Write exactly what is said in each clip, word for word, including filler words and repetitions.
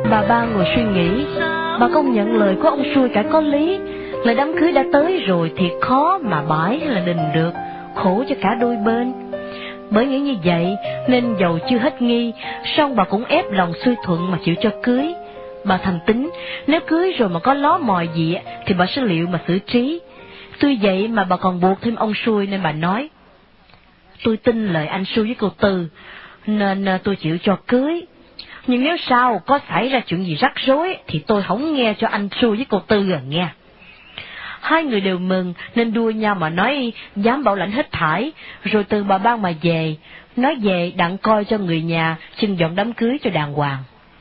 Bà Ba ngồi suy nghĩ. Bà công nhận lời của ông Xui cả có lý. Lời đám cưới đã tới rồi thì khó mà bãi hay là đình được, khổ cho cả đôi bên. Bởi nghĩ như vậy nên dầu chưa hết nghi, song bà cũng ép lòng Xuôi thuận mà chịu cho cưới. Bà thầm tính nếu cưới rồi mà có ló mòi gì thì bà sẽ liệu mà xử trí. Tuy vậy mà bà còn buộc thêm ông Xui nên bà nói: tôi tin lời anh Xui với cô Tư nên tôi chịu cho cưới. Nhưng nếu sau có xảy ra chuyện gì rắc rối thì tôi không nghe cho anh Xui với cô Tư gần nghe. Hai người đều mừng nên đua nhau mà nói dám bảo lãnh hết thảy, rồi từ bà Ban mà về, nói về đặng coi cho người nhà chưng dọn đám cưới cho đàng hoàng.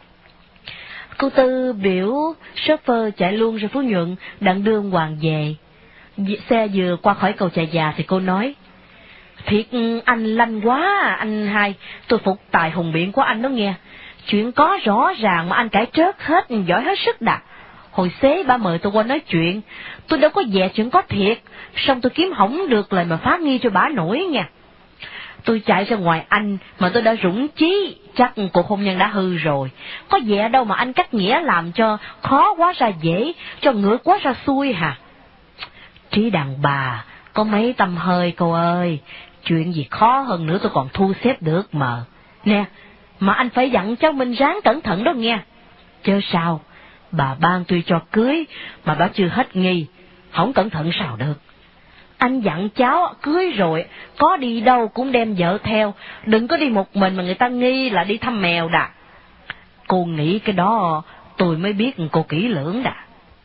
Cô Tư biểu chauffeur chạy luôn ra Phú Nhuận đặng đưa ông Hoàng về. Xe vừa qua khỏi cầu Chà Già thì cô nói: thiệt anh lanh quá anh hai, tôi phục tài hùng biện của anh đó nghe. Chuyện có rõ ràng mà anh cãi trớt hết, giỏi hết sức đạt. Hồi xế ba mời tôi qua nói chuyện, tôi đâu có dè chuyện có thiệt, xong tôi kiếm hỏng được lời mà phát nghi cho bả nổi nha. Tôi chạy ra ngoài anh mà tôi đã rủng chí, chắc cuộc hôn nhân đã hư rồi. Có dè đâu mà anh cách nghĩa làm cho khó quá ra dễ, cho ngược quá ra xuôi hả? Trí đàn bà có mấy tâm hơi cô ơi, chuyện gì khó hơn nữa tôi còn thu xếp được mà. Nè, mà anh phải dặn cháu Minh ráng cẩn thận đó nghe. Chớ sao, bà Ban tuy cho cưới mà bà chưa hết nghi, không cẩn thận sao được. Anh dặn cháu cưới rồi có đi đâu cũng đem vợ theo, đừng có đi một mình mà người ta nghi là đi thăm mèo đà. Cô nghĩ cái đó tôi mới biết cô kỹ lưỡng đà.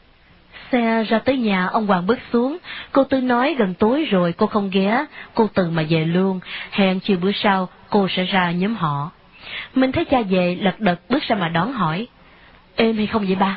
Xe ra tới nhà, ông Hoàng bước xuống. Cô Tư nói gần tối rồi cô không ghé, cô Từ mà về luôn, hẹn chiều bữa sau cô sẽ ra nhóm họ. Mình thấy cha về lật đật bước ra mà đón hỏi: êm hay không vậy ba?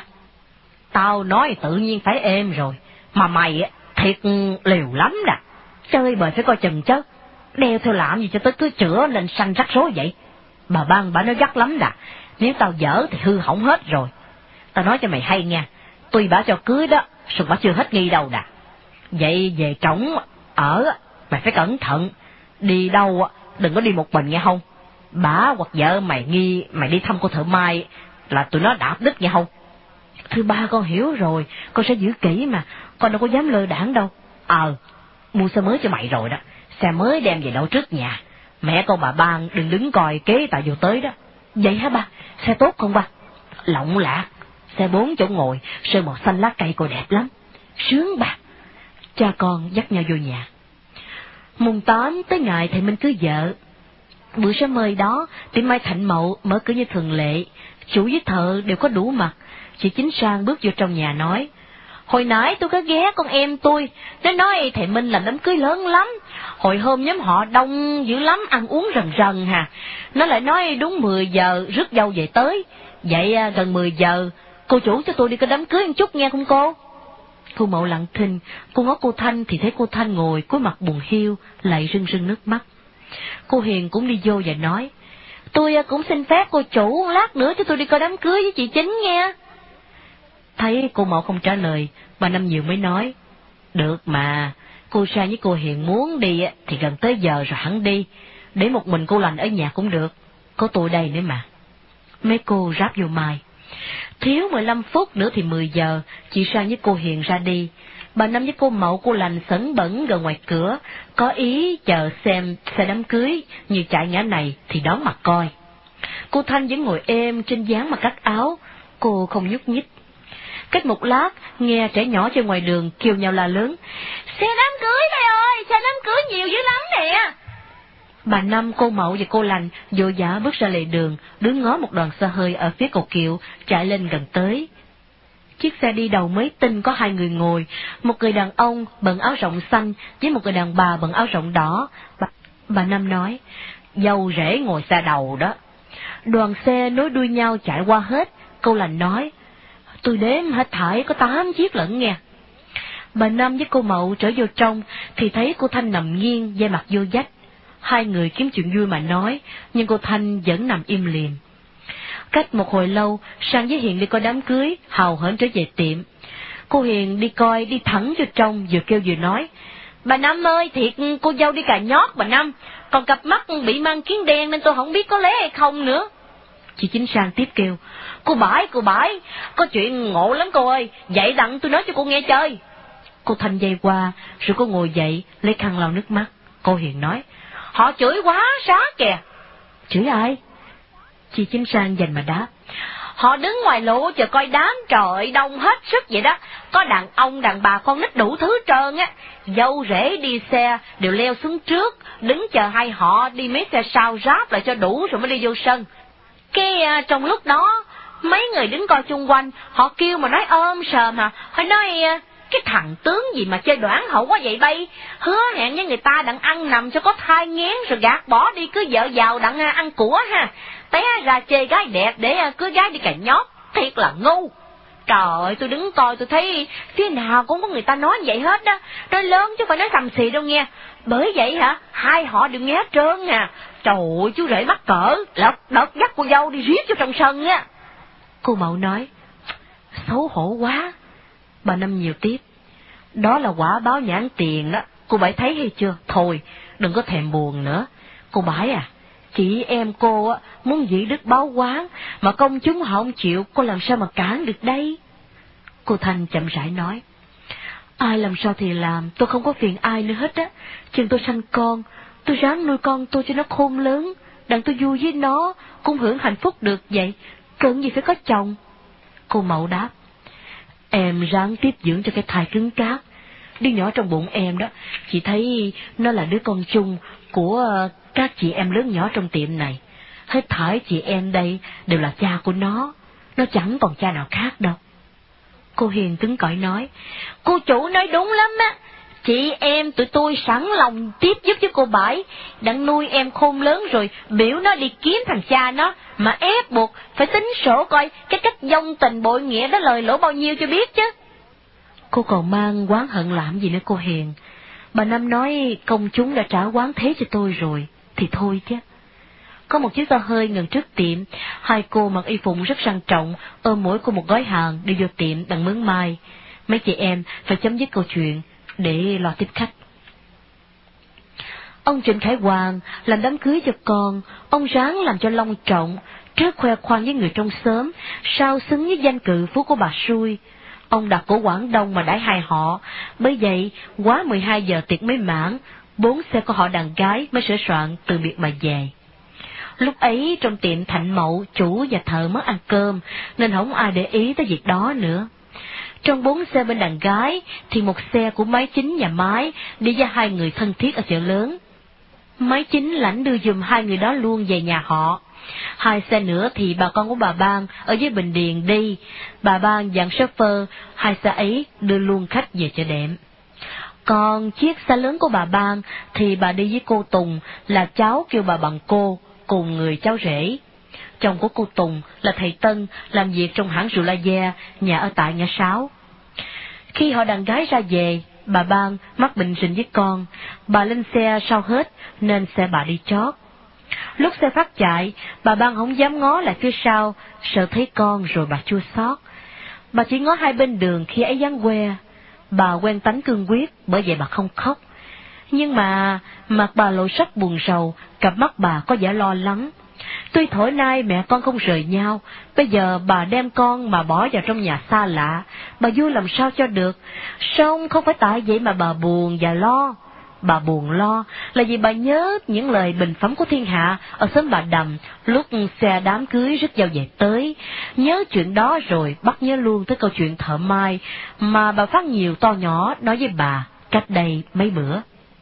Tao nói tự nhiên phải êm rồi, mà mày thiệt liều lắm đà. Chơi bời phải coi chừng chứ, đeo theo làm gì cho tới cứ chữa lên xanh rắc rối vậy. Bà Ban bà nói gắt lắm đà, nếu tao dở thì hư hỏng hết rồi. Tao nói cho mày hay nha, tuy bà cho cưới đó, song bà chưa hết nghi đâu đà. Vậy về trống ở mày phải cẩn thận, đi đâu đừng có đi một mình nghe không. Bà hoặc vợ mày nghi mày đi thăm cô thợ mai là tụi nó đạp đít nghe không. Thưa ba, con hiểu rồi, con sẽ giữ kỹ mà, con đâu có dám lơ đãng đâu. Ờ, mua xe mới cho mày rồi đó, xe mới đem về đậu trước nhà. Mẹ con bà Ban đừng đứng coi kế tại vô tới đó. Vậy hả ba? Xe tốt không ba? Lộng lạc, xe bốn chỗ ngồi, sơn màu xanh lá cây cô đẹp lắm. Sướng ba. Cha con dắt nhau vô nhà. Mùng tám tới ngày thầy Minh cưới vợ. Bữa sớm mời đó, tiệm may Thạnh Mậu mở cửa như thường lệ, chủ với thợ đều có đủ mặt. Chị Chính Sang bước vô trong nhà nói: hồi nãy tôi có ghé con em tôi, nó nói thầy Minh làm đám cưới lớn lắm, hồi hôm nhóm họ đông dữ lắm, ăn uống rần rần hà. Nó lại nói đúng mười giờ rước dâu về tới, vậy gần mười giờ cô chủ cho tôi đi cái đám cưới một chút nghe không cô? Cô Mậu lặng thinh, cô ngó cô Thanh thì thấy cô Thanh ngồi cúi mặt buồn hiu, lại rưng rưng nước mắt. Cô Hiền cũng đi vô và nói: tôi cũng xin phép cô chủ lát nữa cho tôi đi coi đám cưới với chị Chính nghe. Thấy cô Mậu không trả lời, bà Năm Nhiều mới nói: được mà, cô Sang với cô Hiền muốn đi thì gần tới giờ rồi hẳn đi, để một mình cô Lành ở nhà cũng được, có tôi đây nữa mà. Mấy cô ráp vô mai. Thiếu mười lăm phút nữa thì mười giờ, chị Sang với cô Hiền ra đi. Bà Năm với cô Mậu, cô Lành sấn bẩn gần ngoài cửa, có ý chờ xem xe đám cưới như chạy ngã này thì đón mặt coi. Cô Thanh vẫn ngồi êm trên dáng mà cắt áo, cô không nhúc nhích. Cách một lát, nghe trẻ nhỏ trên ngoài đường kêu nhau la lớn: xe đám cưới đây ơi, xe đám cưới nhiều dữ lắm nè. Bà Năm, cô Mậu và cô Lành vội vã bước ra lề đường, đứng ngó một đoàn xe hơi ở phía cầu kiệu chạy lên gần tới. Chiếc xe đi đầu mới tinh có hai người ngồi, một người đàn ông bận áo rộng xanh với một người đàn bà bận áo rộng đỏ. Bà, bà Năm nói: dâu rể ngồi xe đầu đó. Đoàn xe nối đuôi nhau chạy qua hết. Cô Lành nói: tôi đếm hết thảy có tám chiếc lận nghe. Bà Năm với cô Mậu trở vô trong thì thấy cô Thanh nằm nghiêng, da mặt vô vách. Hai người kiếm chuyện vui mà nói, nhưng cô Thanh vẫn nằm im lìm. Cách một hồi lâu, Sang với Hiền đi coi đám cưới, hào hớn trở về tiệm. Cô Hiền đi coi đi thẳng vô trong, vừa kêu vừa nói: bà Năm ơi, thiệt cô dâu đi cà nhót bà Năm, còn cặp mắt bị mang kiến đen nên tôi không biết có lé hay không nữa. Chị Chính Sang tiếp kêu: Cô Bãi, cô Bãi, có chuyện ngộ lắm cô ơi, dậy đặng tôi nói cho cô nghe chơi. Cô Thanh dây qua, rồi cô ngồi dậy, lấy khăn lau nước mắt. Cô Hiền nói, họ chửi quá xá kìa. Chửi ai? Chị Chính Sang dành mà đáp, họ đứng ngoài lộ chờ coi đám, trời đông hết sức vậy đó. Có đàn ông, đàn bà, con nít đủ thứ trơn á. Dâu rể đi xe đều leo xuống trước, đứng chờ hai họ đi mấy xe sau ráp lại cho đủ rồi mới đi vô sân. Cái à, trong lúc đó, mấy người đứng coi chung quanh, họ kêu mà nói ôm sờm hả, họ nói à, cái thằng tướng gì mà chơi đoán hậu quá vậy bay, hứa hẹn với người ta đặng ăn nằm cho có thai nghén rồi gạt bỏ đi, cứ vợ giàu đặng à, ăn của ha. Té ra chê gái đẹp để à, cưới gái đi cà nhót, thiệt là ngu. Trời ơi, tôi đứng coi tôi thấy phía nào cũng có người ta nói vậy hết đó, nói lớn chứ phải nói sầm xì đâu nghe. Bởi vậy hả, hai họ đều nghe hết trơn à. Trời ơi, chú rể mắc cỡ, lật đật dắt cô dâu đi riết cho trong sân á. Cô Mậu nói, xấu hổ quá. Bà Năm nhiều tiếp, đó là quả báo nhãn tiền đó, cô Bảy thấy hay chưa? Thôi, đừng có thèm buồn nữa. Cô Bảy à, chị em cô á muốn dĩ đức báo oán, mà công chúng họ không chịu, cô làm sao mà cản được đây? Cô Thanh chậm rãi nói, ai làm sao thì làm, tôi không có phiền ai nữa hết á. Chừng tôi sanh con, tôi ráng nuôi con tôi cho nó khôn lớn, đặng tôi vui với nó, cũng hưởng hạnh phúc được vậy, cần gì phải có chồng. Cô Mậu đáp, em ráng tiếp dưỡng cho cái thai cứng cáp. Đứa nhỏ trong bụng em đó, chị thấy nó là đứa con chung của các chị em lớn nhỏ trong tiệm này. Hết thảy chị em đây đều là cha của nó, nó chẳng còn cha nào khác đâu. Cô Hiền cứng cỏi nói, cô chủ nói đúng lắm á. Chị em tụi tôi sẵn lòng tiếp giúp cho cô Bảy, đặng nuôi em khôn lớn rồi biểu nó đi kiếm thằng cha nó, mà ép buộc phải tính sổ coi cái cách dông tình bội nghĩa đó lời lỗ bao nhiêu cho biết chứ. Cô còn mang oán hận làm gì nữa cô Hiền? Bà Năm nói công chúng đã trả oán thế cho tôi rồi, thì thôi chứ. Có một chiếc xe hơi ngừng trước tiệm, hai cô mặc y phục rất sang trọng, ôm mỗi cô một gói hàng đi vô tiệm đặng mướn mai. Mấy chị em phải chấm dứt câu chuyện để lo tiếp khách. Ông Trịnh Khải Hoàng làm đám cưới cho con, ông ráng làm cho long trọng, trước khoe khoang với người trong xóm, sao xứng với danh cự phú của bà Xui. Ông đặt cổ Quảng Đông mà đãi hai họ, bởi vậy quá mười hai giờ tiệc mới mãn, bốn xe của họ đàn gái mới sửa soạn từ biệt mà về. Lúc ấy trong tiệm Thạnh Mậu, chủ và thợ mất ăn cơm, nên không ai để ý tới việc đó nữa. Trong bốn xe bên đàn gái, thì một xe của máy chính nhà máy đi với hai người thân thiết ở chợ lớn. Máy chính lãnh đưa dùm hai người đó luôn về nhà họ. Hai xe nữa thì bà con của bà Ban ở dưới Bình Điền đi. Bà Ban dặn chauffeur hai xe ấy đưa luôn khách về chợ đệm. Còn chiếc xe lớn của bà Ban thì bà đi với cô Tùng, là cháu kêu bà bằng cô, cùng người cháu rể. Chồng của cô Tùng là thầy Tân, làm việc trong hãng rượu La Gia, nhà ở tại ngã sáu. Khi họ đàn gái ra về, bà Ban mắc bệnh rình với con, bà lên xe sau hết nên xe bà đi chót. Lúc xe phát chạy, bà Ban không dám ngó lại phía sau, sợ thấy con rồi bà chua xót. Bà chỉ ngó hai bên đường khi ấy dáng que. Bà quen tánh cương quyết, bởi vậy bà không khóc. Nhưng mà mặt bà lộ sắc buồn rầu, cặp mắt bà có vẻ lo lắng. Tuy thổi nay mẹ con không rời nhau, bây giờ bà đem con mà bỏ vào trong nhà xa lạ, bà vui làm sao cho được. Song không phải tại vậy mà bà buồn và lo. Bà buồn lo là vì bà nhớ những lời bình phẩm của thiên hạ ở xóm bà Đầm lúc xe đám cưới rước dâu về tới. Nhớ chuyện đó rồi bắt nhớ luôn tới câu chuyện thợ mai mà bà Phát nhiều to nhỏ nói với bà cách đây mấy bữa.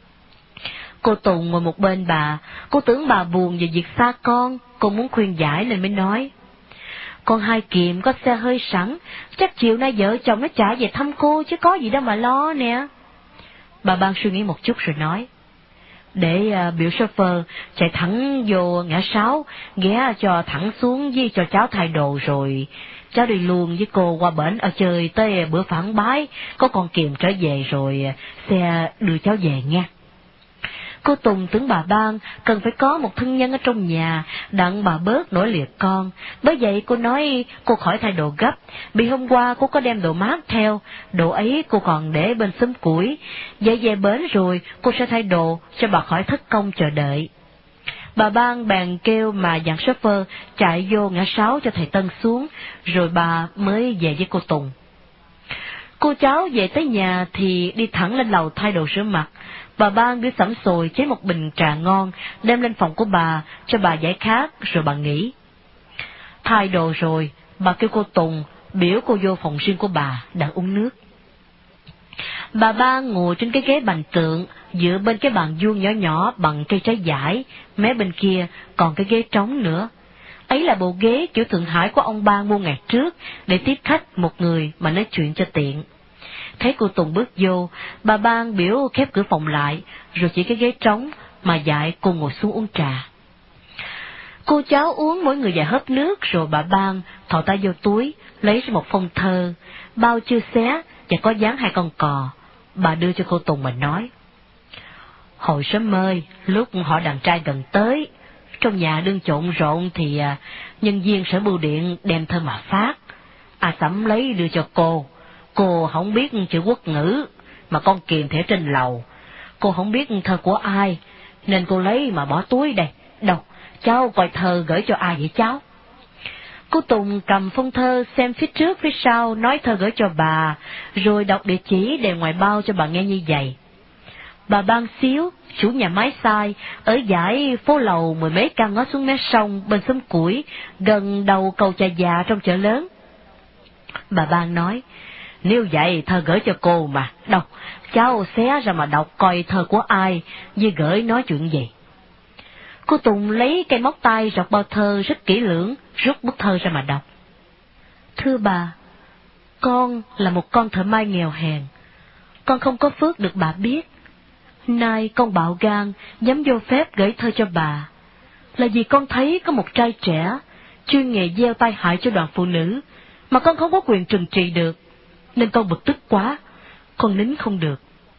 Cô Tùng ngồi một bên bà, cô tưởng bà buồn về việc xa con, cô muốn khuyên giải nên mới nói. Con Hai Kiệm có xe hơi sẵn, chắc chiều nay vợ chồng nó trả về thăm cô chứ có gì đâu mà lo nè. Bà Ban suy nghĩ một chút rồi nói, để uh, biểu chauffeur chạy thẳng vô ngã sáu, ghé cho thẳng xuống với cho cháu thay đồ rồi cháu đi luôn với cô qua bển ở chơi tới bữa phản bái, có con Kiềm trở về rồi xe đưa cháu về nha. Cô Tùng tưởng bà Ban cần phải có một thân nhân ở trong nhà, đặng bà bớt nổi liệt con. Bởi vậy cô nói cô khỏi thay đồ gấp, vì hôm qua cô có đem đồ mát theo, đồ ấy cô còn để bên xóm củi. Vậy về bến rồi cô sẽ thay đồ cho bà khỏi thất công chờ đợi. Bà Ban bèn kêu mà dặn shopper chạy vô ngã sáu cho thầy Tân xuống, rồi bà mới về với cô Tùng. Cô cháu về tới nhà thì đi thẳng lên lầu thay đồ rửa mặt. Bà Ban đưa sẵn sồi chế một bình trà ngon, đem lên phòng của bà cho bà giải khát, rồi bà nghỉ. Thay đồ rồi, bà kêu cô Tùng biểu cô vô phòng riêng của bà đang uống nước. Bà Ban ngồi trên cái ghế bành tượng, dựa bên cái bàn vuông nhỏ nhỏ bằng cây trái dải, mé bên kia còn cái ghế trống nữa. Ấy là bộ ghế kiểu Thượng Hải của ông Ban mua ngày trước, để tiếp khách một người mà nói chuyện cho tiện. Thấy cô Tùng bước vô, bà Ban biểu khép cửa phòng lại, rồi chỉ cái ghế trống mà dạy cô ngồi xuống uống trà. Cô cháu uống mỗi người vài hớp nước, rồi bà Ban thò tay vô túi, lấy ra một phong thơ, bao chưa xé và có dán hai con cò. Bà đưa cho cô Tùng mà nói: hồi sớm ơi, lúc họ đàn trai gần tới, trong nhà đương trộn rộn thì à, nhân viên sở bưu điện đem thơ mà phát. A Sẩm lấy đưa cho cô. Cô không biết chữ quốc ngữ, mà con kìm thể trên lầu. Cô không biết thơ của ai, nên cô lấy mà bỏ túi đây. Đâu, cháu coi thơ gửi cho ai vậy cháu? Cô Tùng cầm phong thơ xem phía trước phía sau, nói thơ gửi cho bà, rồi đọc địa chỉ đề ngoài bao cho bà nghe như vậy. Bà Ban Xíu, chủ nhà máy xay, ở dãy phố lầu mười mấy căn ngó xuống mé sông bên xóm Củi, gần đầu cầu Trà Già trong chợ lớn. Bà Ban nói: nếu vậy thơ gửi cho cô mà. Đâu, cháu xé ra mà đọc coi thơ của ai, với gửi nói chuyện gì. Cô Tùng lấy cây móc tay rọc bao thơ rất kỹ lưỡng, rút bức thơ ra mà đọc. Thưa bà, con là một con thợ may nghèo hèn. Con không có phước được bà biết. Nay con bạo gan dám vô phép gửi thơ cho bà, là vì con thấy có một trai trẻ chuyên nghề gieo tai hại cho đoàn phụ nữ, mà con không có quyền trừng trị được, nên con bực tức quá, con nín không được.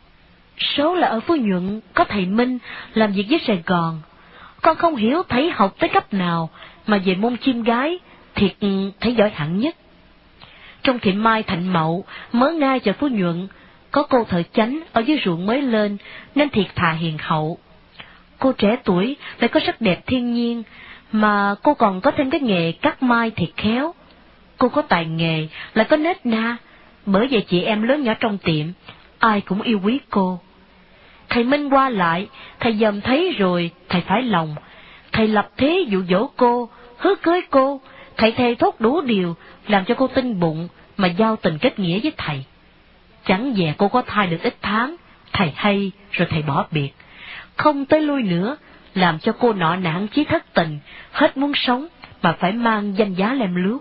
Số là ở Phú Nhuận có thầy Minh làm việc với Sài Gòn. Con không hiểu thầy học tới cấp nào, mà về môn chim gái thiệt thầy giỏi hẳn nhất. Trong tiệm mai Thạnh Mậu mới ngay chợ Phú Nhuận, có cô thợ chánh ở dưới ruộng mới lên, nên thiệt thà hiền hậu. Cô trẻ tuổi lại có sắc đẹp thiên nhiên, mà cô còn có thêm cái nghề cắt mai thiệt khéo. Cô có tài nghề, lại có nết na, bởi vậy chị em lớn nhỏ trong tiệm ai cũng yêu quý cô. Thầy Minh qua lại, thầy dòm thấy rồi thầy phải lòng. Thầy lập thế dụ dỗ cô, hứa cưới cô. Thầy thề thốt đủ điều, làm cho cô tin bụng mà giao tình kết nghĩa với thầy. Chẳng dè cô có thai được ít tháng, thầy hay rồi thầy bỏ biệt, không tới lui nữa, làm cho cô nọ nản chí thất tình, hết muốn sống mà phải mang danh giá lem luốc.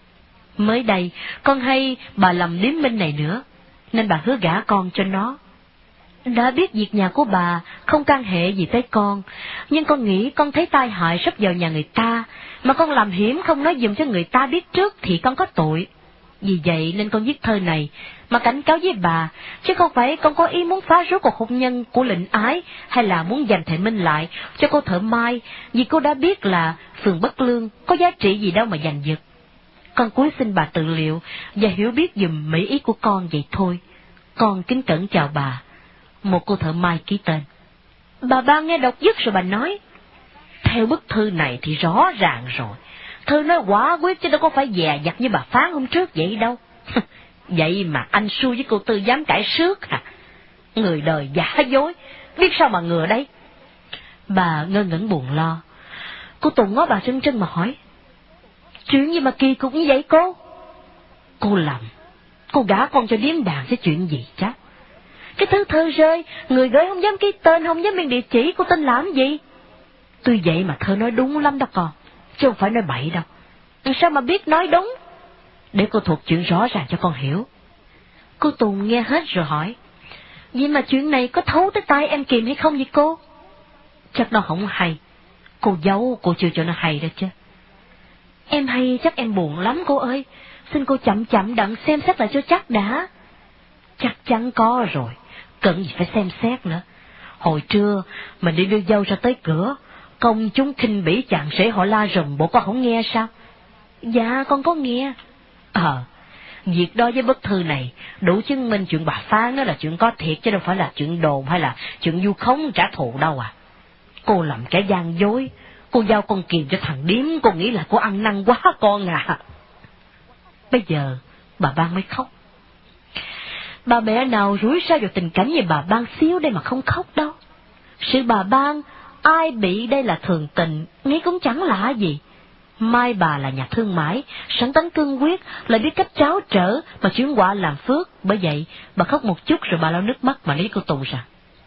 Mới đây con hay bà làm điếm minh này nữa, nên bà hứa gả con cho nó. Đã biết việc nhà của bà không can hệ gì tới con, nhưng con nghĩ con thấy tai hại sắp vào nhà người ta, mà con làm hiểm không nói giùm cho người ta biết trước thì con có tội. Vì vậy nên con viết thơ này mà cảnh cáo với bà, chứ không phải con có ý muốn phá rối cuộc hôn nhân của Lệnh Ái, hay là muốn giành thầy Minh lại cho cô thợ mai, vì cô đã biết là phường Bất Lương có giá trị gì đâu mà giành giật. Con cúi xin bà tự liệu và hiểu biết dùm mỹ ý của con vậy thôi. Con kính cẩn chào bà. Một cô thợ mai ký tên. Bà Ban nghe đọc dứt rồi bà nói: theo bức thư này thì rõ ràng rồi, thư nói quả quyết chứ đâu có phải dè dặt như bà phán hôm trước vậy đâu. Vậy mà anh Xui với cô Tư dám cãi xước hả? Người đời giả dối, biết sao mà ngừa đây. Bà ngơ ngẩn buồn lo. Cô Tùng ngó bà trân trân mà hỏi: chuyện gì mà kỳ cục như vậy cô? Cô lầm, cô gả con cho điếm đàn chứ chuyện gì chắc. Cái thứ thơ rơi, người gửi không dám ký tên, không dám biên địa chỉ, cô tin làm gì? Tuy vậy mà thơ nói đúng lắm đó con, chứ không phải nói bậy đâu. Sao mà biết nói đúng? Để cô thuật chuyện rõ ràng cho con hiểu. Cô Tùng nghe hết rồi hỏi: vậy mà chuyện này có thấu tới tai em Kìm hay không vậy cô? Chắc nó không hay. Cô giấu cô chưa cho nó hay đó chứ. Em hay chắc em buồn lắm cô ơi. Xin cô chậm chậm đặng xem xét lại cho chắc đã. Chắc chắn có rồi, cần gì phải xem xét nữa. Hồi trưa mình đi đưa dâu ra tới cửa, công chúng khinh bỉ chàng rể họ la rùm, bộ con không nghe sao? Dạ con có nghe. Ờ, việc đó với bức thư này đủ chứng minh chuyện bà phán đó là chuyện có thiệt, chứ đâu phải là chuyện đồn hay là chuyện vu khống trả thù đâu à. Cô làm kẻ gian dối, cô giao con Kiềm cho thằng Điếm, cô nghĩ là cô ăn năn quá con à. Bây giờ bà Ban mới khóc. Bà mẹ nào rủi ra vào tình cảnh như bà Ban xíu đây mà không khóc đâu. Sự bà Ban, ai bị đây là thường tình, nghĩ cũng chẳng lạ gì. Mai bà là nhà thương mại, sẵn tánh cương quyết, lại biết cách tráo trở mà chuyển họa làm phước. Bởi vậy, bà khóc một chút rồi bà lau nước mắt mà nói cô Tùng rằng: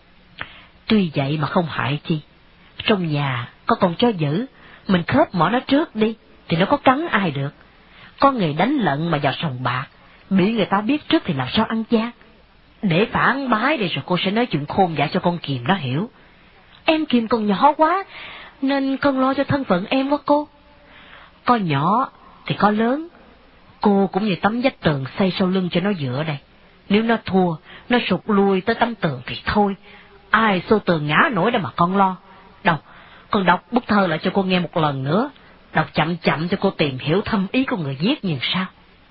tuy vậy mà không hại chi. Trong nhà có con chó dữ, mình khớp mỏ nó trước đi, thì nó có cắn ai được. Có người đánh lận mà vào sòng bạc, bị người ta biết trước thì làm sao ăn gian. Để phản bái đi rồi cô sẽ nói chuyện khôn dại cho con Kiềm nó hiểu. Em Kiềm còn nhỏ quá, nên con lo cho thân phận em quá cô. Có nhỏ thì có lớn, cô cũng như tấm vách tường xây sau lưng cho nó dựa đây. Nếu nó thua, nó sụt lui tới tấm tường thì thôi, ai xô tường ngã nổi đâu mà con lo. Đâu, con đọc bức thơ lại cho cô nghe một lần nữa, đọc chậm chậm cho cô tìm hiểu thâm ý của người viết như sao.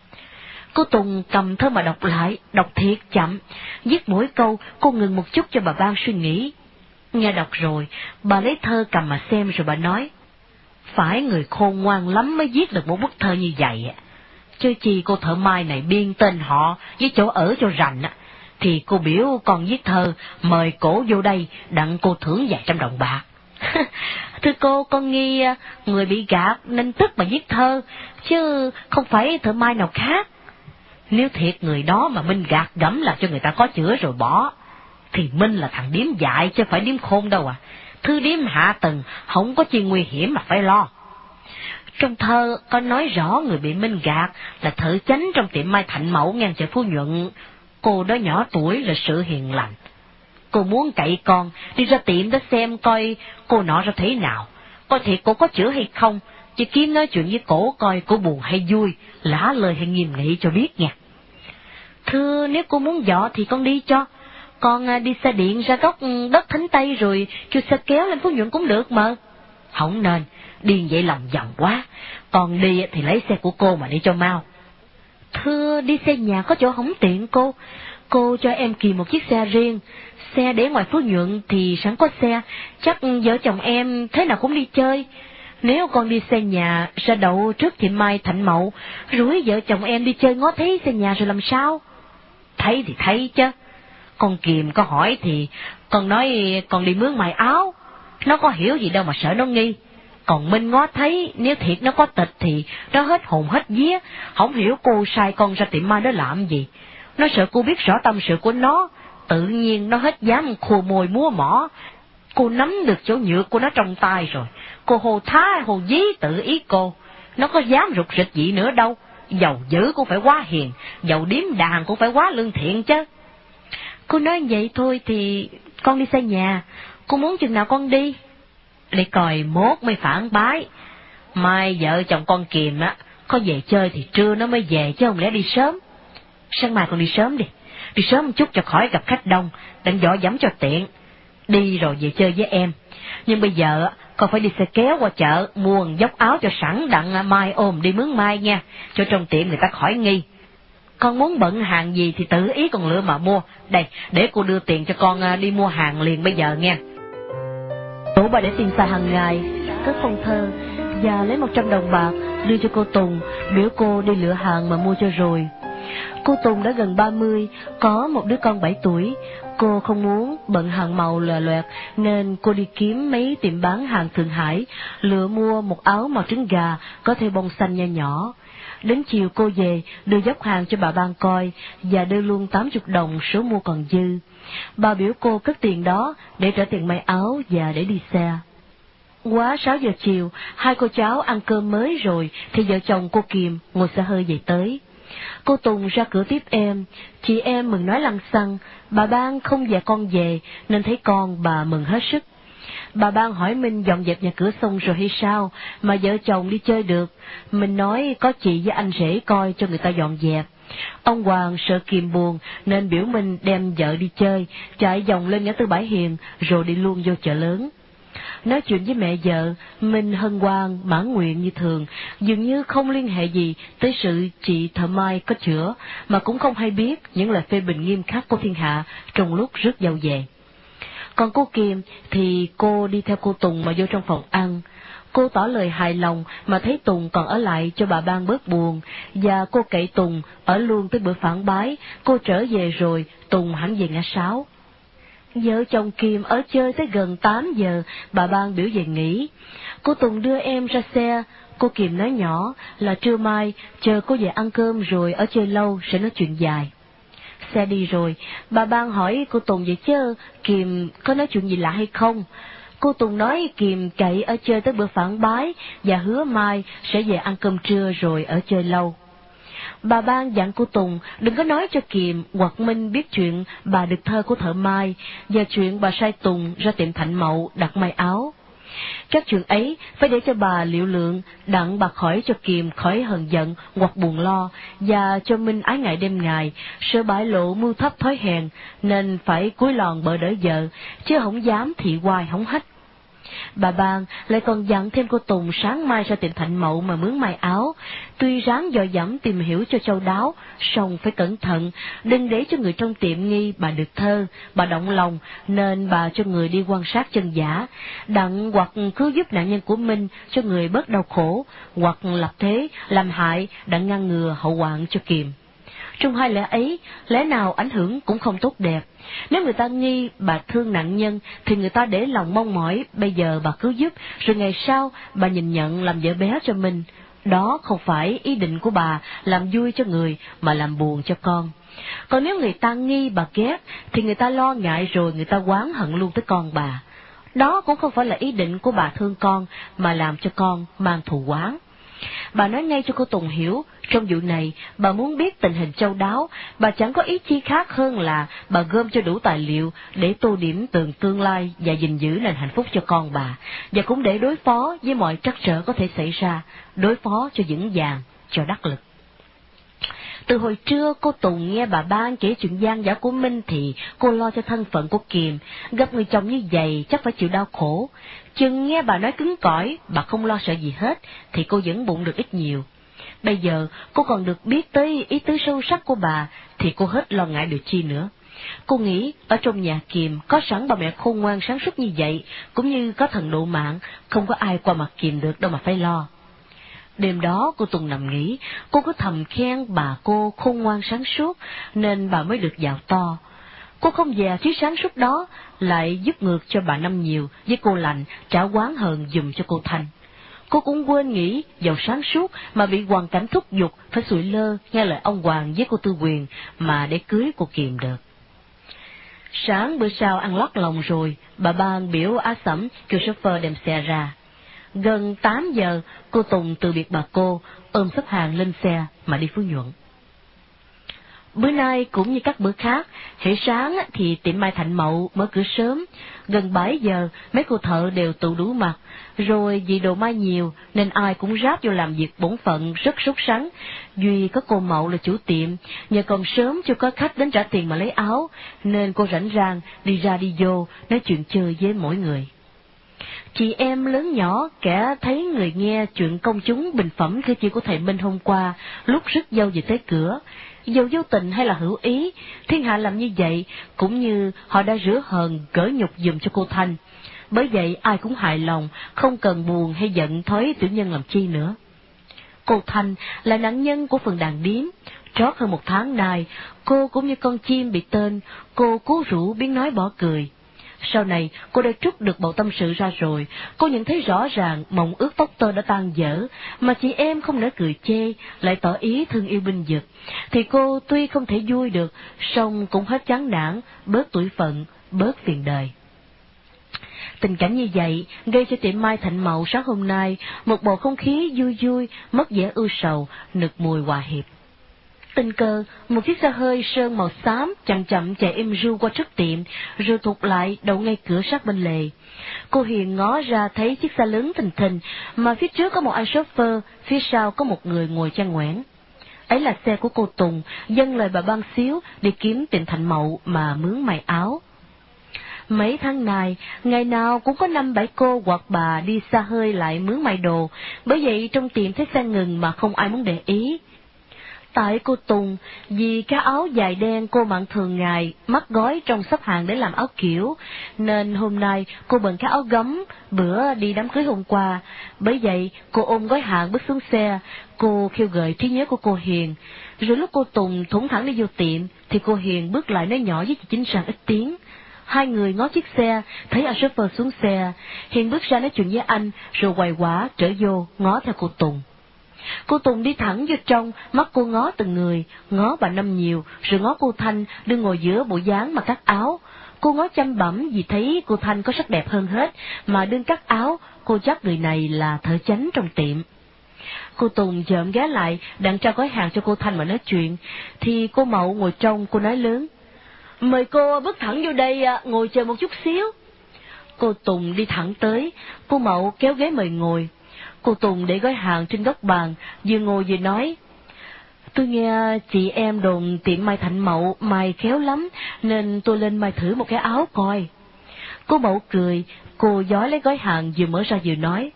Cô Tùng cầm thơ mà đọc lại, đọc thiệt chậm, viết mỗi câu cô ngừng một chút cho bà Ban suy nghĩ. Nghe đọc rồi, bà lấy thơ cầm mà xem rồi bà nói: phải người khôn ngoan lắm mới viết được một bức thơ như vậy. Chứ chi cô thợ mai này biên tên họ với chỗ ở cho rành, thì cô biểu con viết thơ mời cổ vô đây đặng cô thưởng vài trăm đồng bạc. Thưa cô, con nghi người bị gạt nên tức mà viết thơ, chứ không phải thợ mai nào khác. Nếu thiệt người đó mà Minh gạt gẫm là cho người ta có chữa rồi bỏ, thì Minh là thằng điếm dại chứ phải điếm khôn đâu à. Thư điếm hạ tầng không có chi nguy hiểm mà phải lo. Trong thơ có nói rõ người bị Minh gạt là thợ chánh trong tiệm mai Thạnh Mậu ngang chợ Phú Nhuận. Cô đó nhỏ tuổi, lịch sự hiền lành. Cô muốn cậy con đi ra tiệm đó xem coi cô nọ ra thế nào, coi thiệt cô có chữa hay không, chứ kiếm nói chuyện với cổ coi cô buồn hay vui, lả lời hay nghiêm nghị cho biết nha. Thưa, nếu cô muốn dọ thì con đi cho. Con đi xe điện ra góc đất Thánh Tây rồi kêu xe kéo lên Phú Nhuận cũng được mà. Không nên, đi vậy lòng vòng quá. Còn đi thì lấy xe của cô mà đi cho mau. Thưa, đi xe nhà có chỗ không tiện cô. Cô cho em Kỳ một chiếc xe riêng. Xe để ngoài Phú Nhuận thì sẵn có xe, chắc vợ chồng em thế nào cũng đi chơi. Nếu con đi xe nhà ra đậu trước tiệm mai Thạnh Mậu, rủi vợ chồng em đi chơi ngó thấy xe nhà rồi làm sao? Thấy thì thấy chứ. Con Kiềm có hỏi thì con nói con đi mướn mài áo, nó có hiểu gì đâu mà sợ nó nghi. Còn Minh ngó thấy nếu thiệt nó có tịch thì nó hết hồn hết vía, không hiểu cô sai con ra tiệm mai đó làm gì. Nó sợ cô biết rõ tâm sự của nó, tự nhiên nó hết dám khua môi múa mỏ. Cô nắm được chỗ nhược của nó trong tay rồi, cô hồ thá hồ dí tự ý cô, nó có dám rụt rịch gì nữa đâu. Giàu dữ cũng phải quá hiền, giàu điếm đàn cũng phải quá lương thiện chứ. Cô nói vậy thôi thì con đi xe nhà, cô muốn chừng nào con đi? Để coi mốt mới phản bái. Mai vợ chồng con Kiềm á, có về chơi thì trưa nó mới về chứ không lẽ đi sớm. Sáng mai con đi sớm đi, đi sớm một chút cho khỏi gặp khách đông, đặng dọ dẫm cho tiện. Đi rồi về chơi với em. Nhưng bây giờ con phải đi xe kéo qua chợ, mua dốc áo cho sẵn đặng mai ôm đi mướn mai nha, cho trong tiệm người ta khỏi nghi. Con muốn bận hàng gì thì tự ý con lựa mà mua. Đây, để cô đưa tiền cho con đi mua hàng liền bây giờ nha. Tổ bà để tiền xài hàng ngày, cất phong thơ và lấy một trăm đồng bạc đưa cho cô Tùng, biểu cô đi lựa hàng mà mua cho rồi. Cô Tùng đã gần ba mươi, có một đứa con bảy tuổi. Cô không muốn bận hàng màu lòe loẹt nên cô đi kiếm mấy tiệm bán hàng Thượng Hải, lựa mua một áo màu trứng gà có thêu bông xanh nho nhỏ. Đến chiều cô về đưa dốc hàng cho bà Ban coi và đưa luôn tám mươi đồng số mua còn dư. Bà biểu cô cất tiền đó để trả tiền may áo và để đi xe. Quá sáu giờ chiều, hai cô cháu ăn cơm mới rồi thì vợ chồng cô Kiềm ngồi xe hơi về tới. Cô Tùng ra cửa tiếp em, chị em mừng nói lăng xăng. Bà Ban không về con về nên thấy con bà mừng hết sức. Bà Ban hỏi Minh dọn dẹp nhà cửa xong rồi hay sao mà vợ chồng đi chơi được. Mình nói có chị với anh rể coi cho người ta dọn dẹp. Ông Hoàng sợ Kiềm buồn nên biểu Minh đem vợ đi chơi, chạy vòng lên ngã tư Bãi Hiền rồi đi luôn vô chợ lớn. Nói chuyện với mẹ vợ, Minh hân hoan mãn nguyện như thường, dường như không liên hệ gì tới sự chị thợ mai có chữa, mà cũng không hay biết những lời phê bình nghiêm khắc của thiên hạ trong lúc rước dâu về. Còn cô Kiềm thì cô đi theo cô Tùng mà vô trong phòng ăn. Cô tỏ lời hài lòng mà thấy Tùng còn ở lại cho bà Ban bớt buồn, và cô cậy Tùng ở luôn tới bữa phản bái. Cô trở về rồi, Tùng hẳn về ngã sáu. Vợ chồng Kiềm ở chơi tới gần tám giờ, bà Ban biểu về nghỉ. Cô Tùng đưa em ra xe, cô Kiềm nói nhỏ là trưa mai chờ cô về ăn cơm rồi ở chơi lâu sẽ nói chuyện dài. Xe đi rồi, bà Ban hỏi cô Tùng vậy chứ Kiềm có nói chuyện gì lạ hay không? Cô Tùng nói Kiềm cậy ở chơi tới bữa phản bái và hứa mai sẽ về ăn cơm trưa rồi ở chơi lâu. Bà Ban dặn cô Tùng đừng có nói cho Kiềm hoặc Minh biết chuyện bà được thơ của thợ Mai và chuyện bà sai Tùng ra tiệm Thạnh Mậu đặt may áo. Các chuyện ấy phải để cho bà liệu lượng, đặng bà khỏi cho Kiềm khỏi hờn giận hoặc buồn lo, và cho Minh ái ngại đêm ngày, sợ bại lộ mưu thấp thói hèn, nên phải cúi lòn bợ đỡ vợ, chứ không dám thị hoài hống hách. Bà Ban lại còn dặn thêm cô Tùng sáng mai ra tiệm Thạnh Mậu mà mướn may áo, tuy ráng dò dẫm tìm hiểu cho châu đáo, song phải cẩn thận, đừng để cho người trong tiệm nghi bà được thơ, bà động lòng, nên bà cho người đi quan sát chân giả, đặng hoặc cứu giúp nạn nhân của Minh cho người bớt đau khổ, hoặc lập thế, làm hại, đặng ngăn ngừa hậu hoạn cho Kiềm. Trong hai lẽ ấy, lẽ nào ảnh hưởng cũng không tốt đẹp. Nếu người ta nghi bà thương nạn nhân, thì người ta để lòng mong mỏi, bây giờ bà cứu giúp, rồi ngày sau bà nhìn nhận làm vợ bé cho mình. Đó không phải ý định của bà làm vui cho người, mà làm buồn cho con. Còn nếu người ta nghi bà ghét, thì người ta lo ngại rồi người ta oán hận luôn tới con bà. Đó cũng không phải là ý định của bà thương con, mà làm cho con mang thù oán. Bà nói ngay cho cô Tùng hiểu, trong vụ này, bà muốn biết tình hình châu đáo, bà chẳng có ý chi khác hơn là bà gom cho đủ tài liệu để tô điểm tường tương lai và gìn giữ nền hạnh phúc cho con bà, và cũng để đối phó với mọi trắc trở có thể xảy ra, đối phó cho vững vàng, cho đắc lực. Từ hồi trưa cô Tùng nghe bà Ban kể chuyện gian dở của Minh thì cô lo cho thân phận của Kiềm, gặp người chồng như vậy chắc phải chịu đau khổ. Chừng nghe bà nói cứng cỏi, bà không lo sợ gì hết, thì cô vẫn bụng được ít nhiều. Bây giờ cô còn được biết tới ý tứ sâu sắc của bà, thì cô hết lo ngại được chi nữa. Cô nghĩ ở trong nhà Kiềm có sẵn bà mẹ khôn ngoan sáng suốt như vậy, cũng như có thần độ mạng, không có ai qua mặt Kiềm được đâu mà phải lo. Đêm đó cô Tùng nằm nghỉ, cô cứ thầm khen bà cô khôn ngoan sáng suốt, nên bà mới được giàu to. Cô không dè trí sáng suốt đó, lại giúp ngược cho bà Năm Nhiều với cô Lành trả oán hờn dùm cho cô Thanh. Cô cũng quên nghĩ giàu sáng suốt mà bị hoàn cảnh thúc giục phải sụi lơ nghe lời ông Hoàng với cô Tư Quyền mà để cưới cô Kiềm được. Sáng bữa sau ăn lót lòng rồi, bà Ban biểu Á Sẩm kêu chauffeur đem xe ra. Gần tám giờ, cô Tùng từ biệt bà cô, ôm xếp hàng lên xe mà đi Phú Nhuận. Bữa nay cũng như các bữa khác, hễ sáng thì tiệm may Thạnh Mậu mở cửa sớm, gần bảy giờ mấy cô thợ đều tụ đủ mặt, rồi vì đồ may nhiều nên ai cũng ráp vô làm việc bổn phận rất sốt sắng. Duy có cô Mậu là chủ tiệm, nhờ còn sớm chưa có khách đến trả tiền mà lấy áo, nên cô rảnh rang đi ra đi vô nói chuyện chơi với mỗi người. Chị em lớn nhỏ kẻ thấy người nghe chuyện công chúng bình phẩm thư chi của thầy Minh hôm qua lúc rước dâu về tới cửa. Dầu vô tình hay là hữu ý, thiên hạ làm như vậy cũng như họ đã rửa hờn gỡ nhục dùm cho cô Thanh. Bởi vậy ai cũng hài lòng, không cần buồn hay giận thói tiểu nhân làm chi nữa. Cô Thanh là nạn nhân của phần đàn điếm. Trót hơn một tháng nay, cô cũng như con chim bị tên, cô cố rủ biến nói bỏ cười. Sau này, cô đã trút được bầu tâm sự ra rồi, cô nhận thấy rõ ràng mộng ước tóc tơ đã tan dở, mà chị em không nỡ cười chê, lại tỏ ý thương yêu binh vực. Thì cô tuy không thể vui được, song cũng hết chán nản, bớt tủi phận, bớt phiền đời. Tình cảnh như vậy gây cho tiệm may Thạnh Mậu sáng hôm nay một bầu không khí vui vui, mất vẻ ưu sầu, nực mùi hòa hiệp. Tình cờ, một chiếc xe hơi sơn màu xám chậm chậm chạy êm ru qua trước tiệm, rồi thụt lại đậu ngay cửa sát bên lề. Cô Hiền ngó ra thấy chiếc xe lớn thình thình, mà phía trước có một anh chauffeur, phía sau có một người ngồi chăn ngoẻn. Ấy là xe của cô Tùng, dâng lời bà Ban xíu đi kiếm tiệm Thạnh Mậu mà mướn may áo. Mấy tháng nay, ngày nào cũng có năm bảy cô hoặc bà đi xa hơi lại mướn may đồ, bởi vậy trong tiệm thấy xe ngừng mà không ai muốn để ý. Tại cô Tùng, vì cái áo dài đen cô mặc thường ngày, mắc gói trong xếp hàng để làm áo kiểu, nên hôm nay cô bận cái áo gấm, bữa đi đám cưới hôm qua. Bởi vậy, cô ôm gói hàng bước xuống xe, cô khêu gợi trí nhớ của cô Hiền. Rồi lúc cô Tùng thủng thẳng đi vô tiệm, thì cô Hiền bước lại nói nhỏ với chị Chính Sang ít tiếng. Hai người ngó chiếc xe, thấy anh shopper xuống xe, Hiền bước ra nói chuyện với anh, rồi quầy quả trở vô, ngó theo cô Tùng. Cô Tùng đi thẳng vô trong, mắt cô ngó từng người, ngó bà Năm nhiều, rồi ngó cô Thanh đứng ngồi giữa bộ dáng mà cắt áo. Cô ngó chăm bẩm vì thấy cô Thanh có sắc đẹp hơn hết, mà đương cắt áo, cô chắc người này là thợ chánh trong tiệm. Cô Tùng chợm ghé lại, đặng trao gói hàng cho cô Thanh mà nói chuyện, thì cô Mậu ngồi trong, cô nói lớn: "Mời cô bước thẳng vô đây, ngồi chờ một chút xíu." Cô Tùng đi thẳng tới, cô Mậu kéo ghế mời ngồi. Cô Tùng để gói hàng trên góc bàn, vừa ngồi vừa nói: "Tôi nghe chị em đồn tiệm may Thạnh Mậu may khéo lắm, nên tôi lên may thử một cái áo coi." Cô Mậu cười, cô giói lấy gói hàng vừa mở ra vừa nói: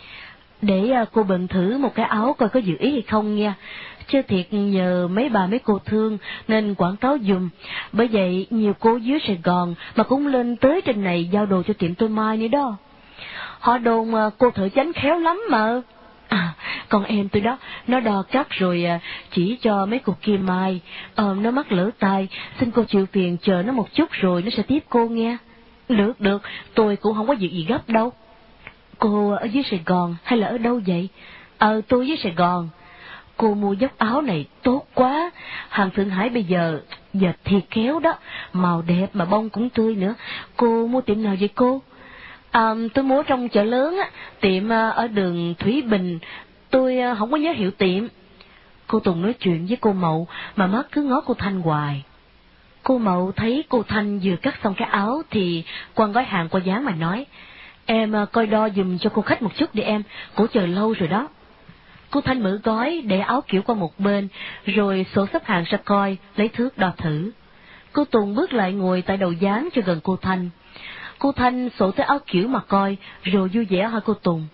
"Để cô bận thử một cái áo coi có dự ý hay không nghe. Chứ thiệt nhờ mấy bà mấy cô thương nên quảng cáo dùm. Bởi vậy nhiều cô dưới Sài Gòn mà cũng lên tới trên này giao đồ cho tiệm tôi mai nữa đó. Họ đồn cô thợ chánh khéo lắm mà. À, con em tôi đó, nó đo cắt rồi chỉ cho mấy cô kia mai. Ờ, nó mắc lỡ tay, xin cô chịu phiền chờ nó một chút rồi nó sẽ tiếp cô nghe." "Được, được, tôi cũng không có việc gì gấp đâu." "Cô ở dưới Sài Gòn hay là ở đâu vậy?" "Ờ, tôi dưới Sài Gòn." "Cô mua dốc áo này tốt quá, hàng Thượng Hải bây giờ dệt thiệt khéo đó, màu đẹp mà bông cũng tươi nữa. Cô mua tiệm nào vậy cô?" À, "Tôi mua trong chợ lớn á, tiệm ở đường Thủy Bình, tôi không có nhớ hiệu tiệm." Cô Tùng nói chuyện với cô Mậu mà mắt cứ ngó cô Thanh hoài. Cô Mậu thấy cô Thanh vừa cắt xong cái áo thì quăng gói hàng qua dáng mà nói: "Em coi đo giùm cho cô khách một chút đi em, cổ chờ lâu rồi đó." Cô Thanh mở gói để áo kiểu qua một bên, rồi sổ xếp hàng ra coi, lấy thước đo thử. Cô Tùng bước lại ngồi tại đầu dáng cho gần cô Thanh. Cô Thanh sổ tới áo kiểu mà coi, rồi vui vẻ hỏi cô Tùng: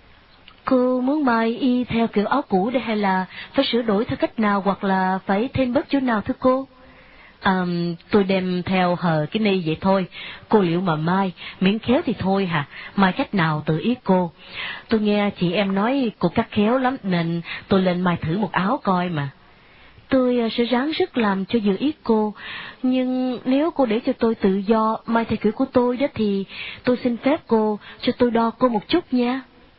"Cô muốn may y theo kiểu áo cũ đây hay là phải sửa đổi theo cách nào, hoặc là phải thêm bớt chỗ nào thưa cô?" À, "Tôi đem theo hờ cái ni vậy thôi. Cô liệu mà mai, miễn khéo thì thôi hả, mai cách nào tự ý cô. Tôi nghe chị em nói cô cắt khéo lắm nên tôi lên mai thử một áo coi mà." "Tôi sẽ ráng sức làm cho vừa ý cô, nhưng nếu cô để cho tôi tự do may theo kiểu của tôi đó thì tôi xin phép cô cho tôi đo cô một chút nha."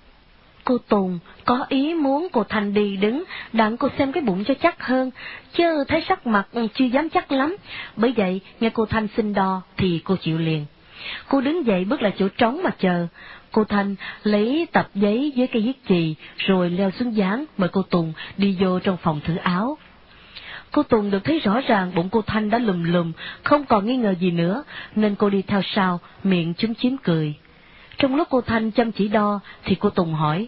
Cô Tùng có ý muốn cô Thanh đi đứng, đặng cô xem cái bụng cho chắc hơn, chứ thấy sắc mặt chưa dám chắc lắm. Bởi vậy, nghe cô Thanh xin đo thì cô chịu liền. Cô đứng dậy bước lại chỗ trống mà chờ. Cô Thanh lấy tập giấy với cây viết chì, rồi leo xuống dáng mời cô Tùng đi vô trong phòng thử áo. Cô Tùng được thấy rõ ràng bụng cô Thanh đã lùm lùm, không còn nghi ngờ gì nữa, nên cô đi theo sau, miệng chúm chím cười. Trong lúc cô Thanh chăm chỉ đo, thì cô Tùng hỏi: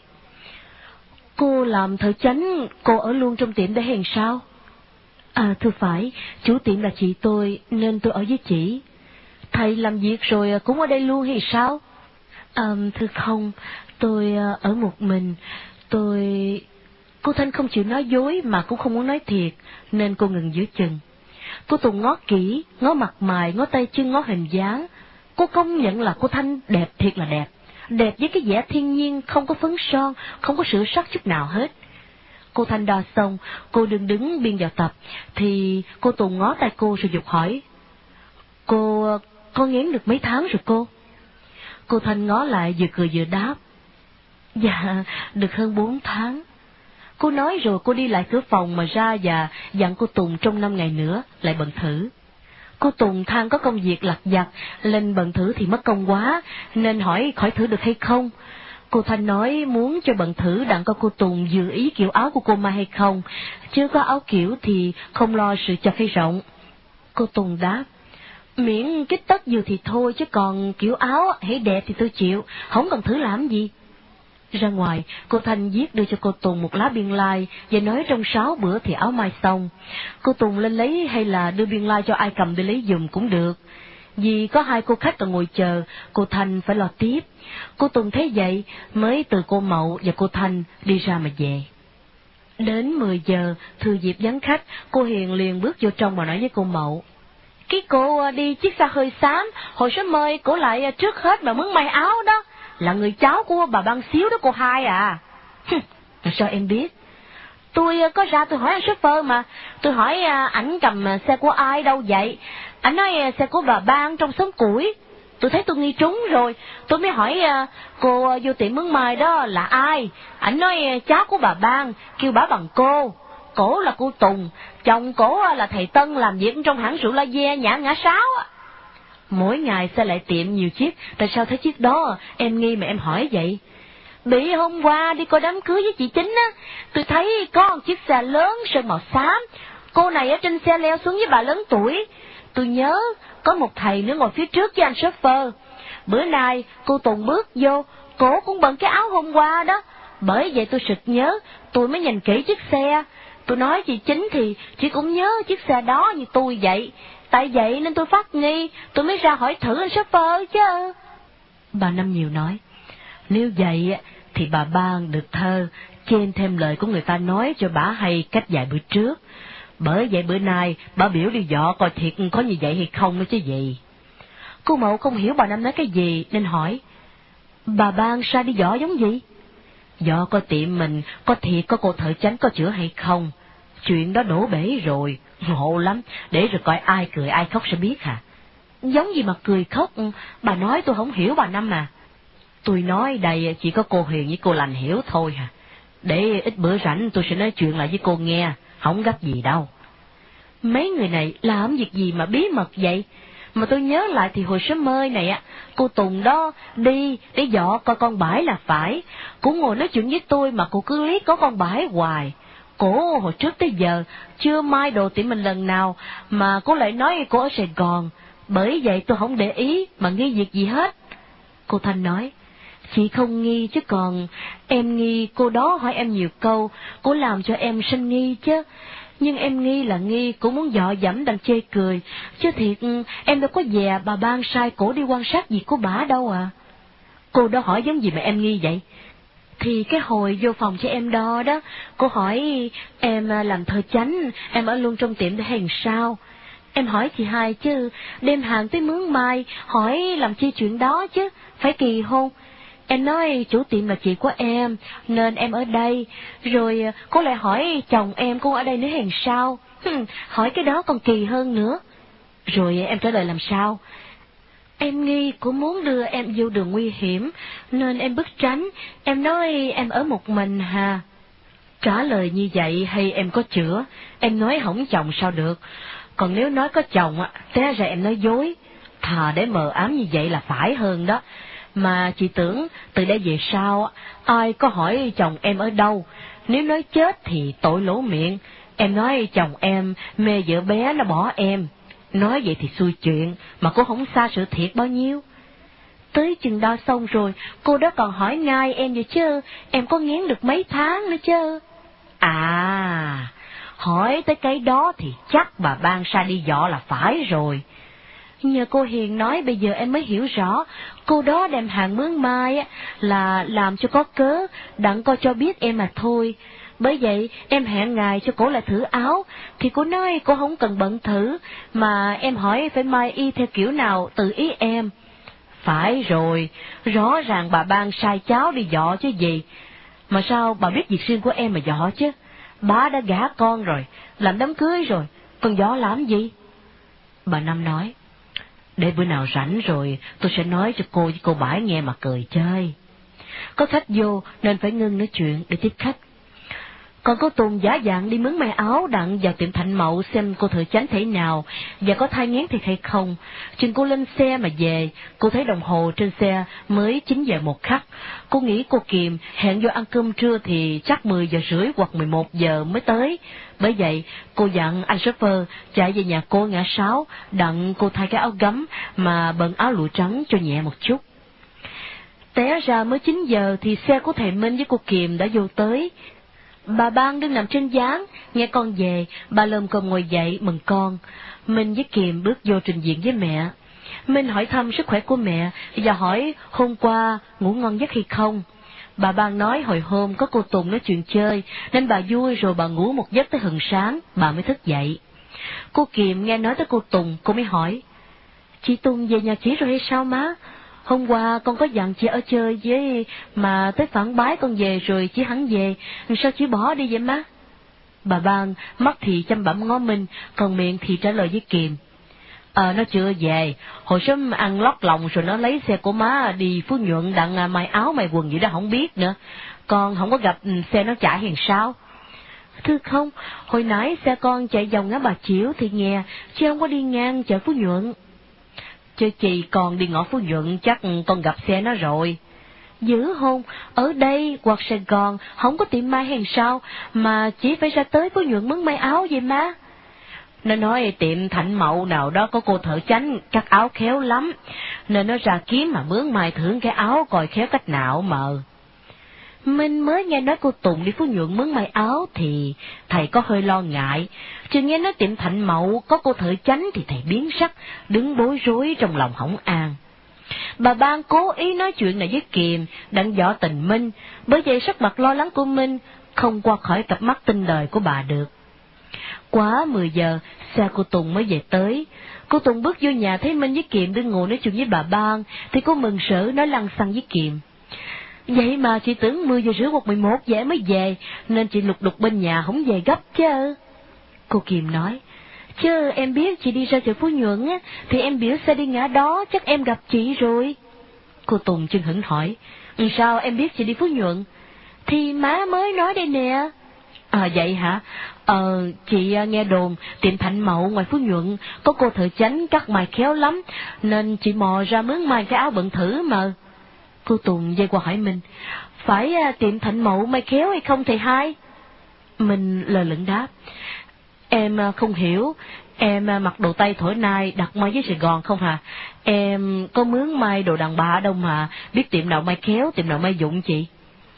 "Cô làm thợ chánh, cô ở luôn trong tiệm để hèn sao?" "À, thưa phải, chủ tiệm là chị tôi, nên tôi ở với chị." "Thầy làm việc rồi cũng ở đây luôn hay sao?" À, "Thưa không, tôi ở một mình, tôi..." Cô Thanh không chịu nói dối mà cũng không muốn nói thiệt, nên cô ngừng giữa chừng. Cô Tùng ngó kỹ, ngó mặt mày, ngó tay chân, ngó hình dáng. Cô công nhận là cô Thanh đẹp thiệt là đẹp. Đẹp với cái vẻ thiên nhiên, không có phấn son, không có sửa sắc chút nào hết. Cô Thanh đo xong, cô đứng đứng biên vào tập, thì cô Tùng ngó tay cô rồi giục hỏi: Cô, con nghén được mấy tháng rồi cô?" Cô Thanh ngó lại vừa cười vừa đáp: "Dạ, được hơn bốn tháng." Cô nói rồi cô đi lại cửa phòng mà ra và dặn cô Tùng trong năm ngày nữa lại bận thử. Cô Tùng than có công việc lặt vặt, lên bận thử thì mất công quá, nên hỏi khỏi thử được hay không. Cô Thanh nói muốn cho bận thử đặng coi cô Tùng dự ý kiểu áo của cô mai hay không, chứ có áo kiểu thì không lo sự chật hay rộng. Cô Tùng đáp: "Miễn kích tất vừa thì thôi, chứ còn kiểu áo hãy đẹp thì tôi chịu, không cần thử làm gì." Ra ngoài, cô Thanh viết đưa cho cô Tùng một lá biên lai và nói trong sáu bữa thì áo mai xong. Cô Tùng lên lấy hay là đưa biên lai cho ai cầm đi lấy giùm cũng được. Vì có hai cô khách còn ngồi chờ, cô Thanh phải lo tiếp. Cô Tùng thấy vậy mới từ cô Mậu và cô Thanh đi ra mà về. Đến mười giờ, thừa dịp vắng khách, cô Hiền liền bước vô trong và nói với cô Mậu. Cái cô đi chiếc xe hơi xám, hồi sớm mời cổ lại trước hết mà mướn may áo đó, là người cháu của bà Ban Xíu đó cô hai à. Sao em biết? Tôi có ra tôi hỏi anh shopper mà, tôi hỏi ảnh cầm xe của ai đâu vậy? Ảnh nói xe của bà Ban trong xóm củi. Tôi thấy tôi nghi trúng rồi, tôi mới hỏi cô vô tiệm mướn may đó là ai? Ảnh nói cháu của bà Ban, kêu bả bằng cô. Cổ là cô Tùng, chồng cổ là thầy Tân làm việc trong hãng rượu La Ve Nhã Ngã Sáu. Mỗi ngày xe lại tiệm nhiều chiếc, tại sao thấy chiếc đó em nghi mà em hỏi vậy? Bị hôm qua đi coi đám cưới với chị Chính á, tôi thấy có một chiếc xe lớn sơn màu xám, cô này ở trên xe leo xuống với bà lớn tuổi. Tôi nhớ có một thầy nữa ngồi phía trước với anh shopper. Bữa nay cô Tùng bước vô, cổ cũng bận cái áo hôm qua đó. Bởi vậy tôi sực nhớ, tôi mới nhìn kỹ chiếc xe. Tôi nói chị Chính thì chị cũng nhớ chiếc xe đó như tôi vậy. Tại vậy nên tôi phát nghi, tôi mới ra hỏi thử anh shopper chứ. Bà Năm Nhiều nói, nếu vậy thì bà Ban được thơ, chêm thêm lời của người ta nói cho bà hay cách vài bữa trước. Bởi vậy bữa nay bà biểu đi dọ coi thiệt có như vậy hay không nữa chứ gì. Cô Mậu không hiểu bà Năm nói cái gì nên hỏi, bà Ban sai đi dọ giống gì? Dọ coi tiệm mình có thiệt có cô thợ chánh có chữa hay không. Chuyện đó đổ bể rồi, ngộ lắm, để rồi coi ai cười ai khóc sẽ biết hả? Giống gì mà cười khóc, bà nói tôi không hiểu bà Năm à. Tôi nói đây chỉ có cô Huyền với cô Lành hiểu thôi hả. Để ít bữa rảnh tôi sẽ nói chuyện lại với cô nghe, không gấp gì đâu. Mấy người này làm việc gì mà bí mật vậy? Mà tôi nhớ lại thì hồi sớm mơ này á, cô Tùng đó đi để dọ coi con bãi là phải. Cô ngồi nói chuyện với tôi mà cô cứ liếc có con bãi hoài. Cô hồi trước tới giờ chưa mai đồ tiệm mình lần nào, mà cô lại nói cô ở Sài Gòn. Bởi vậy tôi không để ý mà nghi việc gì hết. Cô Thanh nói, chị không nghi chứ còn em nghi cô đó hỏi em nhiều câu, cô làm cho em sinh nghi chứ. Nhưng em nghi là nghi, cũng muốn dọ dẫm đành chê cười, chứ thiệt em đâu có dè bà Ban sai cổ đi quan sát gì của bả đâu à. Cô đó hỏi giống gì mà em nghi vậy? Thì cái hồi vô phòng cho em đo đó, cô hỏi em làm thợ chánh, em ở luôn trong tiệm để hàng sao. Em hỏi chị hai chứ, đem hàng tới mướn mai, hỏi làm chi chuyện đó chứ, phải kỳ hôn. Em nói chủ tiệm là chị của em, nên em ở đây. Rồi cô lại hỏi chồng em cũng ở đây nữa hàng sao. Hừm, hỏi cái đó còn kỳ hơn nữa. Rồi em trả lời làm sao? Em nghi cô muốn đưa em vô đường nguy hiểm, nên em bước tránh. Em nói em ở một mình hà. Trả lời như vậy hay em có chữa, em nói hỏng chồng sao được. Còn nếu nói có chồng á, té ra em nói dối. Thà để mờ ám như vậy là phải hơn đó. Mà chị tưởng từ đây về sau ai có hỏi chồng em ở đâu, nếu nói chết thì tội lỗ miệng. Em nói chồng em mê vợ bé nó bỏ em. Nói vậy thì xui chuyện, mà cô không xa sự thiệt bao nhiêu. Tới chừng đó xong rồi, cô đó còn hỏi ngay em vậy chứ, em có ngén được mấy tháng nữa chứ. À, hỏi tới cái đó thì chắc bà Ban sai đi dọ là phải rồi. Nhờ cô Hiền nói bây giờ em mới hiểu rõ, cô đó đem hàng mướn mai á, là làm cho có cớ, đặng coi cho biết em mà thôi. Bởi vậy em hẹn ngày cho cổ lại thử áo, thì cô nói cô không cần bận thử, mà em hỏi phải mai y theo kiểu nào tự ý em. Phải rồi, rõ ràng bà Ban sai cháu đi dọ chứ gì. Mà sao bà biết việc riêng của em mà dọ chứ? Bà đã gả con rồi, làm đám cưới rồi, còn dọ làm gì? Bà Năm nói, để bữa nào rảnh rồi tôi sẽ nói cho cô với cô Bãi nghe mà cười chơi. Có khách vô nên phải ngưng nói chuyện để tiếp khách. Còn cô Tùng giả dạng đi mướn may áo đặng vào tiệm Thạnh Mậu xem cô thợ chánh thế nào và có thai nghén thiệt hay không. Chừng cô lên xe mà về, cô thấy đồng hồ trên xe mới chín giờ một khắc. Cô nghĩ cô Kiềm hẹn vô ăn cơm trưa thì chắc mười giờ rưỡi hoặc mười một giờ mới tới. Bởi vậy cô dặn anh shopper chạy về nhà cô ngã sáu, đặng cô thay cái áo gấm mà bận áo lụa trắng cho nhẹ một chút. Té ra mới chín giờ thì xe của thầy Minh với cô Kiềm đã vô tới. Bà Ban đứng nằm trên gián, nghe con về, bà lồm cồm ngồi dậy mừng con. Minh với Kiềm bước vô trình diện với mẹ. Minh hỏi thăm sức khỏe của mẹ và hỏi hôm qua ngủ ngon giấc hay không. Bà Ban nói hồi hôm có cô Tùng nói chuyện chơi, nên bà vui rồi bà ngủ một giấc tới hừng sáng, bà mới thức dậy. Cô Kiệm nghe nói tới cô Tùng, cô mới hỏi, chị Tùng về nhà chị rồi hay sao má? Hôm qua con có dặn chị ở chơi với, mà tới phản bái con về rồi chị hắn về, sao chị bỏ đi vậy má? Bà Ban mắt thì chăm bẩm ngó Minh, còn miệng thì trả lời với Kiệm, Ờ, nó chưa về, hồi sớm ăn lót lòng rồi nó lấy xe của má đi Phú Nhuận đặng may áo may quần gì đó không biết nữa. Con không có gặp xe nó chạy hiện sao? Thưa không, hồi nãy xe con chạy vòng ngã Bà Chiểu thì nghe, chứ không có đi ngang chợ Phú Nhuận. Chứ chị còn đi ngõ Phú Nhuận chắc con gặp xe nó rồi. Dữ hôn, ở đây hoặc Sài Gòn không có tiệm may hàng sao, mà chỉ phải ra tới Phú Nhuận mướn may áo vậy má? Nó nói tiệm Thạnh Mậu nào đó có cô thợ chánh cắt áo khéo lắm, nên nó ra kiếm mà mướn mai thưởng cái áo coi khéo cách nào mờ. Mình mới nghe nói cô Tùng đi Phú Nhuận mướn may áo thì thầy có hơi lo ngại, chứ nghe nói tiệm Thạnh Mậu có cô thợ chánh thì thầy biến sắc, đứng bối rối trong lòng hổng an. Bà Ban cố ý nói chuyện này với Kiềm, đặng dọ tình Minh, bởi vậy sắc mặt lo lắng của Minh không qua khỏi cặp mắt tinh đời của bà được. Quá mười giờ, xe cô Tùng mới về tới. Cô Tùng bước vô nhà thấy Minh với Kiệm đứng ngồi nói chuyện với bà Ban, thì cô mừng rỡ nói lăng xăng với Kiệm, vậy mà chị tưởng mười giờ rưỡi hoặc mười một giờ mới về, nên chị lục đục bên nhà không về gấp chứ. Cô Kiệm nói, chứ em biết chị đi ra chợ Phú Nhuận á, thì em biểu xe đi ngã đó, chắc em gặp chị rồi. Cô Tùng chưng hửng hỏi, sao em biết chị đi Phú Nhuận? Thì má mới nói đây nè. À vậy hả? Ờ, chị nghe đồn tiệm Thạnh Mậu ngoài Phú Nhuận có cô thợ chánh cắt may khéo lắm, nên chị mò ra mướn may cái áo bận thử mà. Cô Tùng dây qua hỏi mình, phải tiệm Thạnh Mậu may khéo hay không thầy hai? Mình lờ lửng đáp, em không hiểu, em mặc đồ Tây thổi nai đặt may với Sài Gòn không hả? Em có mướn may đồ đàn bà đâu mà biết tiệm nào may khéo, tiệm nào may dụng chị.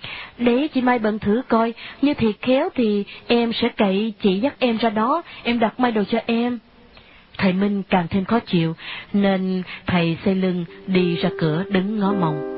Để chị may bận thử coi, như thiệt khéo thì em sẽ cậy chị dắt em ra đó, em đặt may đồ cho em. Thầy Minh càng thêm khó chịu, nên thầy xoay lưng đi ra cửa đứng ngó mông.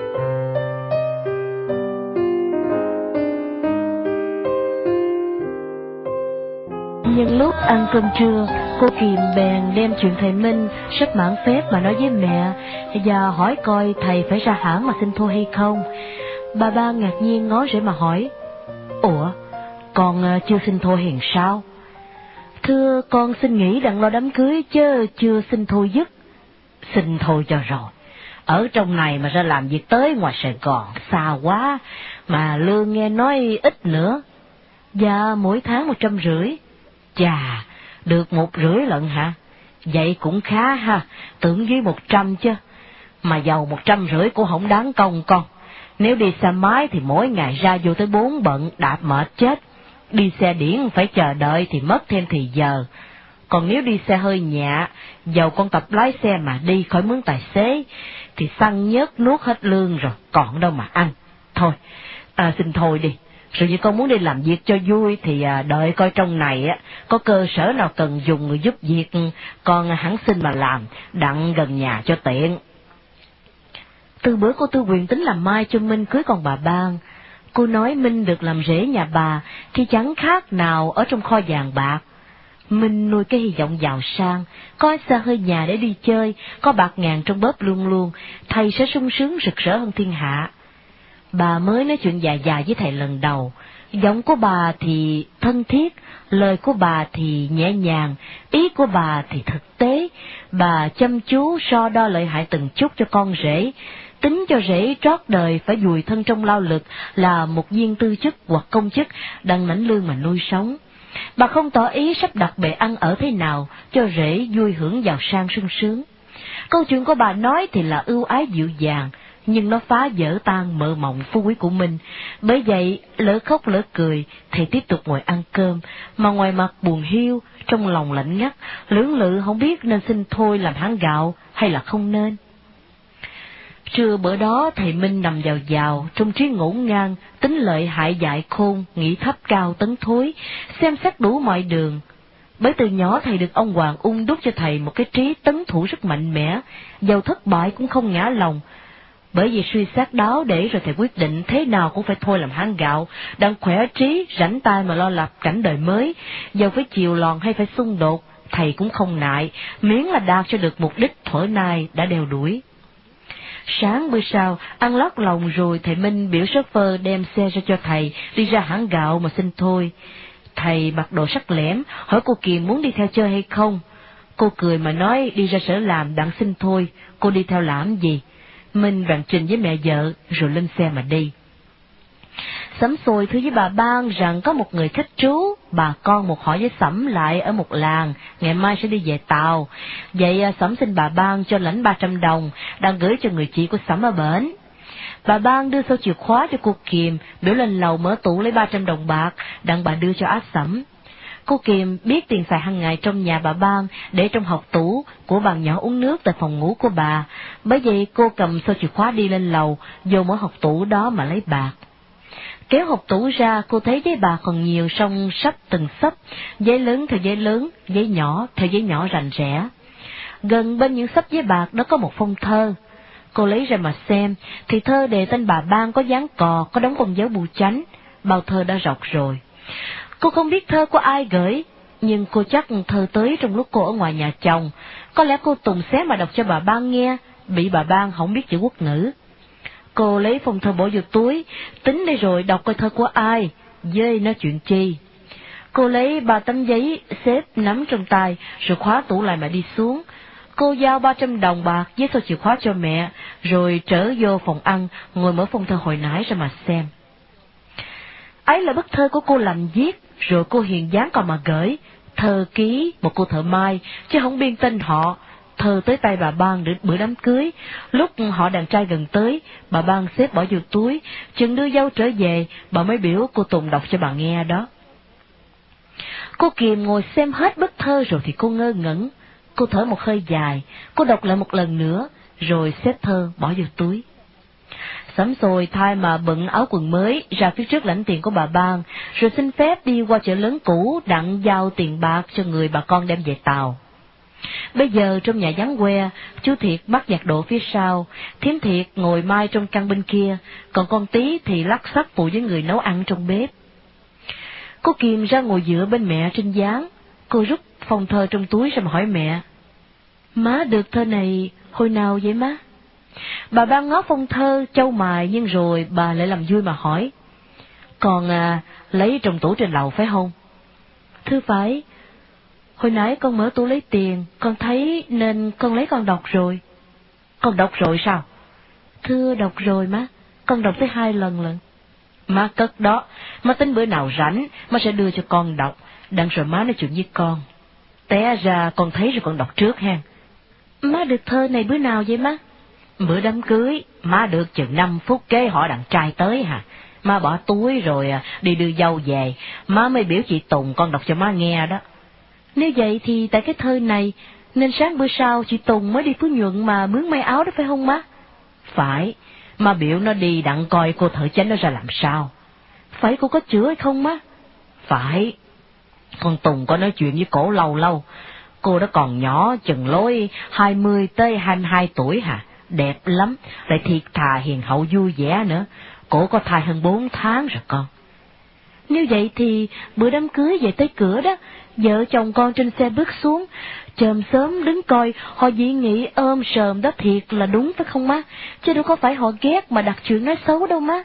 Nhân lúc ăn cơm trưa, cô Kiềm bèn đem chuyện thầy Minh sắp mãn phép mà nói với mẹ, và hỏi coi thầy phải ra hãng mà xin thôi hay không. Bà Ba ngạc nhiên ngó rễ mà hỏi, ủa, con chưa xin thôi hiền sao? Thưa, con xin nghỉ đặng lo đám cưới chứ chưa xin thôi dứt. Xin thôi cho rồi, ở trong này mà ra làm việc tới ngoài Sài Gòn xa quá, mà lương nghe nói ít nữa. Dạ, mỗi tháng một trăm rưỡi. Chà, được một rưỡi lận hả? Vậy cũng khá ha, tưởng dưới một trăm chứ. Mà giàu một trăm rưỡi cũng không đáng công con. Nếu đi xe máy thì mỗi ngày ra vô tới bốn bận, đạp mệt chết. Đi xe điển phải chờ đợi thì mất thêm thì giờ. Còn nếu đi xe hơi nhẹ, dầu con tập lái xe mà đi khỏi mướn tài xế, thì xăng nhớt nuốt hết lương rồi, còn đâu mà ăn. Thôi, à, xin thôi đi. Rồi như con muốn đi làm việc cho vui thì à, đợi coi trong này á có cơ sở nào cần dùng người giúp việc, con hẳn xin mà làm, đặng gần nhà cho tiện. Từ bữa cô Tư Quyền tính làm mai cho Minh cưới con bà Ban. Cô nói Minh được làm rể nhà bà thì chẳng khác nào ở trong kho vàng bạc. Minh nuôi cái hy vọng giàu sang, có xe hơi nhà để đi chơi, có bạc ngàn trong bóp luôn luôn, thầy sẽ sung sướng rực rỡ hơn thiên hạ. Bà mới nói chuyện dài dài với thầy lần đầu, giọng của bà thì thân thiết, lời của bà thì nhẹ nhàng, ý của bà thì thực tế. Bà chăm chú so đo lợi hại từng chút cho con rể, tính cho rể trót đời phải vùi thân trong lao lực là một viên tư chức hoặc công chức đang lãnh lương mà nuôi sống. Bà không tỏ ý sắp đặt bề ăn ở thế nào cho rể vui hưởng giàu sang sung sướng. Câu chuyện của bà nói thì là ưu ái dịu dàng, nhưng nó phá vỡ tan mơ mộng phú quý của mình. Bởi vậy, lỡ khóc lỡ cười, thầy tiếp tục ngồi ăn cơm, mà ngoài mặt buồn hiu, trong lòng lạnh ngắt, lưỡng lự không biết nên xin thôi làm hãng gạo hay là không nên. Trưa bữa đó thầy Minh nằm vào vào, trong trí ngổn ngang, tính lợi hại dại khôn, nghĩ thấp cao tấn thối, xem xét đủ mọi đường. Bởi từ nhỏ thầy được ông Hoàng ung đúc cho thầy một cái trí tấn thủ rất mạnh mẽ, dầu thất bại cũng không ngã lòng. Bởi vì suy xét đáo để rồi thầy quyết định thế nào cũng phải thôi làm hán gạo, đang khỏe trí, rảnh tay mà lo lập cảnh đời mới, dầu phải chiều lòn hay phải xung đột, thầy cũng không ngại, miễn là đạt cho được mục đích thuở nay đã đeo đuổi. Sáng bữa sau, ăn lót lòng rồi thầy Minh biểu shopper đem xe ra cho thầy, đi ra hãng gạo mà xin thôi. Thầy mặc đồ sắc lẻm, hỏi cô Kiềm muốn đi theo chơi hay không. Cô cười mà nói đi ra sở làm đặng xin thôi, cô đi theo làm gì. Minh đoạn trình với mẹ vợ, rồi lên xe mà đi. Sẩm Sồi thưa với bà Ban rằng có một người khách trú, bà con một hỏi với Sẩm lại ở một làng, ngày mai sẽ đi về Tàu. Vậy Sẩm xin bà Ban cho lãnh ba trăm đồng, đang gửi cho người chị của Sẩm ở bển. Bà Ban đưa số chìa khóa cho cô Kiềm, biểu lên lầu mở tủ lấy ba trăm đồng bạc, đặng bà đưa cho Á Sẩm. Cô Kiềm biết tiền xài hàng ngày trong nhà bà Ban để trong hộc tủ của bà nhỏ uống nước tại phòng ngủ của bà, bởi vậy cô cầm số chìa khóa đi lên lầu, vô mở hộc tủ đó mà lấy bạc. Kéo hộp tủ ra, cô thấy giấy bạc còn nhiều song sắp từng sấp, giấy lớn theo giấy lớn, giấy nhỏ theo giấy nhỏ rành rẽ. Gần bên những sấp giấy bạc đó có một phong thơ. Cô lấy ra mà xem, thì thơ đề tên bà Ban có dán cò, có đóng con dấu bù chánh, bao thơ đã rọc rồi. Cô không biết thơ của ai gửi, nhưng cô chắc thơ tới trong lúc cô ở ngoài nhà chồng. Có lẽ cô tùng xé mà đọc cho bà Ban nghe, bị bà Ban không biết chữ quốc ngữ. Cô lấy phong thơ bỏ vô túi, tính đây rồi đọc coi thơ của ai, dơi nói chuyện chi. Cô lấy ba tấm giấy xếp nắm trong tay, rồi khóa tủ lại mà đi xuống. Cô giao ba trăm đồng bạc với số chìa khóa cho mẹ, rồi trở vô phòng ăn, ngồi mở phong thơ hồi nãy ra mà xem. Ấy là bức thơ của cô làm viết, rồi cô hiền dán còn mà gửi, thơ ký một cô thợ mai, chứ không biên tên họ. Thơ tới tay bà Ban để bữa đám cưới, lúc họ đàn trai gần tới, bà Ban xếp bỏ vô túi, chừng đưa dâu trở về, bà mới biểu cô Tùng đọc cho bà nghe đó. Cô Kiềm ngồi xem hết bức thơ rồi thì cô ngơ ngẩn, cô thở một hơi dài, cô đọc lại một lần nữa, rồi xếp thơ bỏ vô túi. Sẩm Sồi thay mà bận áo quần mới ra phía trước lãnh tiền của bà Ban, rồi xin phép đi qua chợ lớn cũ đặng giao tiền bạc cho người bà con đem về Tàu. Bây giờ trong nhà vắng que, chú Thiệt bắt giặt đồ phía sau, Thiếm Thiệt ngồi mai trong căn bên kia, còn con Tí thì lắc xắc phụ với người nấu ăn trong bếp. Cô Kiềm ra ngồi dựa bên mẹ trên gián, cô rút phong thơ trong túi ra mà hỏi mẹ. Má được thơ này hồi nào vậy má? Bà Ban ngó phong thơ châu mài nhưng rồi bà lại làm vui mà hỏi. Còn à, lấy trong tủ trên lầu phải không? Thưa phải. Hồi nãy con mở tủ lấy tiền, con thấy nên con lấy con đọc rồi. Con đọc rồi sao? Thưa đọc rồi má, con đọc tới hai lần lận. Má cất đó, má tính bữa nào rảnh, má sẽ đưa cho con đọc, đặng rồi má nói chuyện với con. Té ra con thấy rồi con đọc trước ha. Má được thơ này bữa nào vậy má? Bữa đám cưới, má được chừng năm phút kế họ đặng trai tới hả? Má bỏ túi rồi đi đưa dâu về, má mới biểu chị Tùng con đọc cho má nghe đó. Nếu vậy thì tại cái thơ này, nên sáng bữa sau chị Tùng mới đi Phú Nhuận mà mướn may áo đó phải không má? Phải, má biểu nó đi đặng coi cô thợ chánh nó ra làm sao. Phải cô có chữa hay không má? Phải, con Tùng có nói chuyện với cổ lâu lâu, cô đó còn nhỏ chừng lối hai mươi tới hai mươi hai tuổi hả, đẹp lắm, lại thiệt thà hiền hậu vui vẻ nữa, cổ có thai hơn bốn tháng rồi con. Nếu vậy thì bữa đám cưới về tới cửa đó, vợ chồng con trên xe bước xuống, chòm sớm đứng coi, họ dị nghị ôm sờm đó thiệt là đúng phải không má? Chứ đâu có phải họ ghét mà đặt chuyện nói xấu đâu má.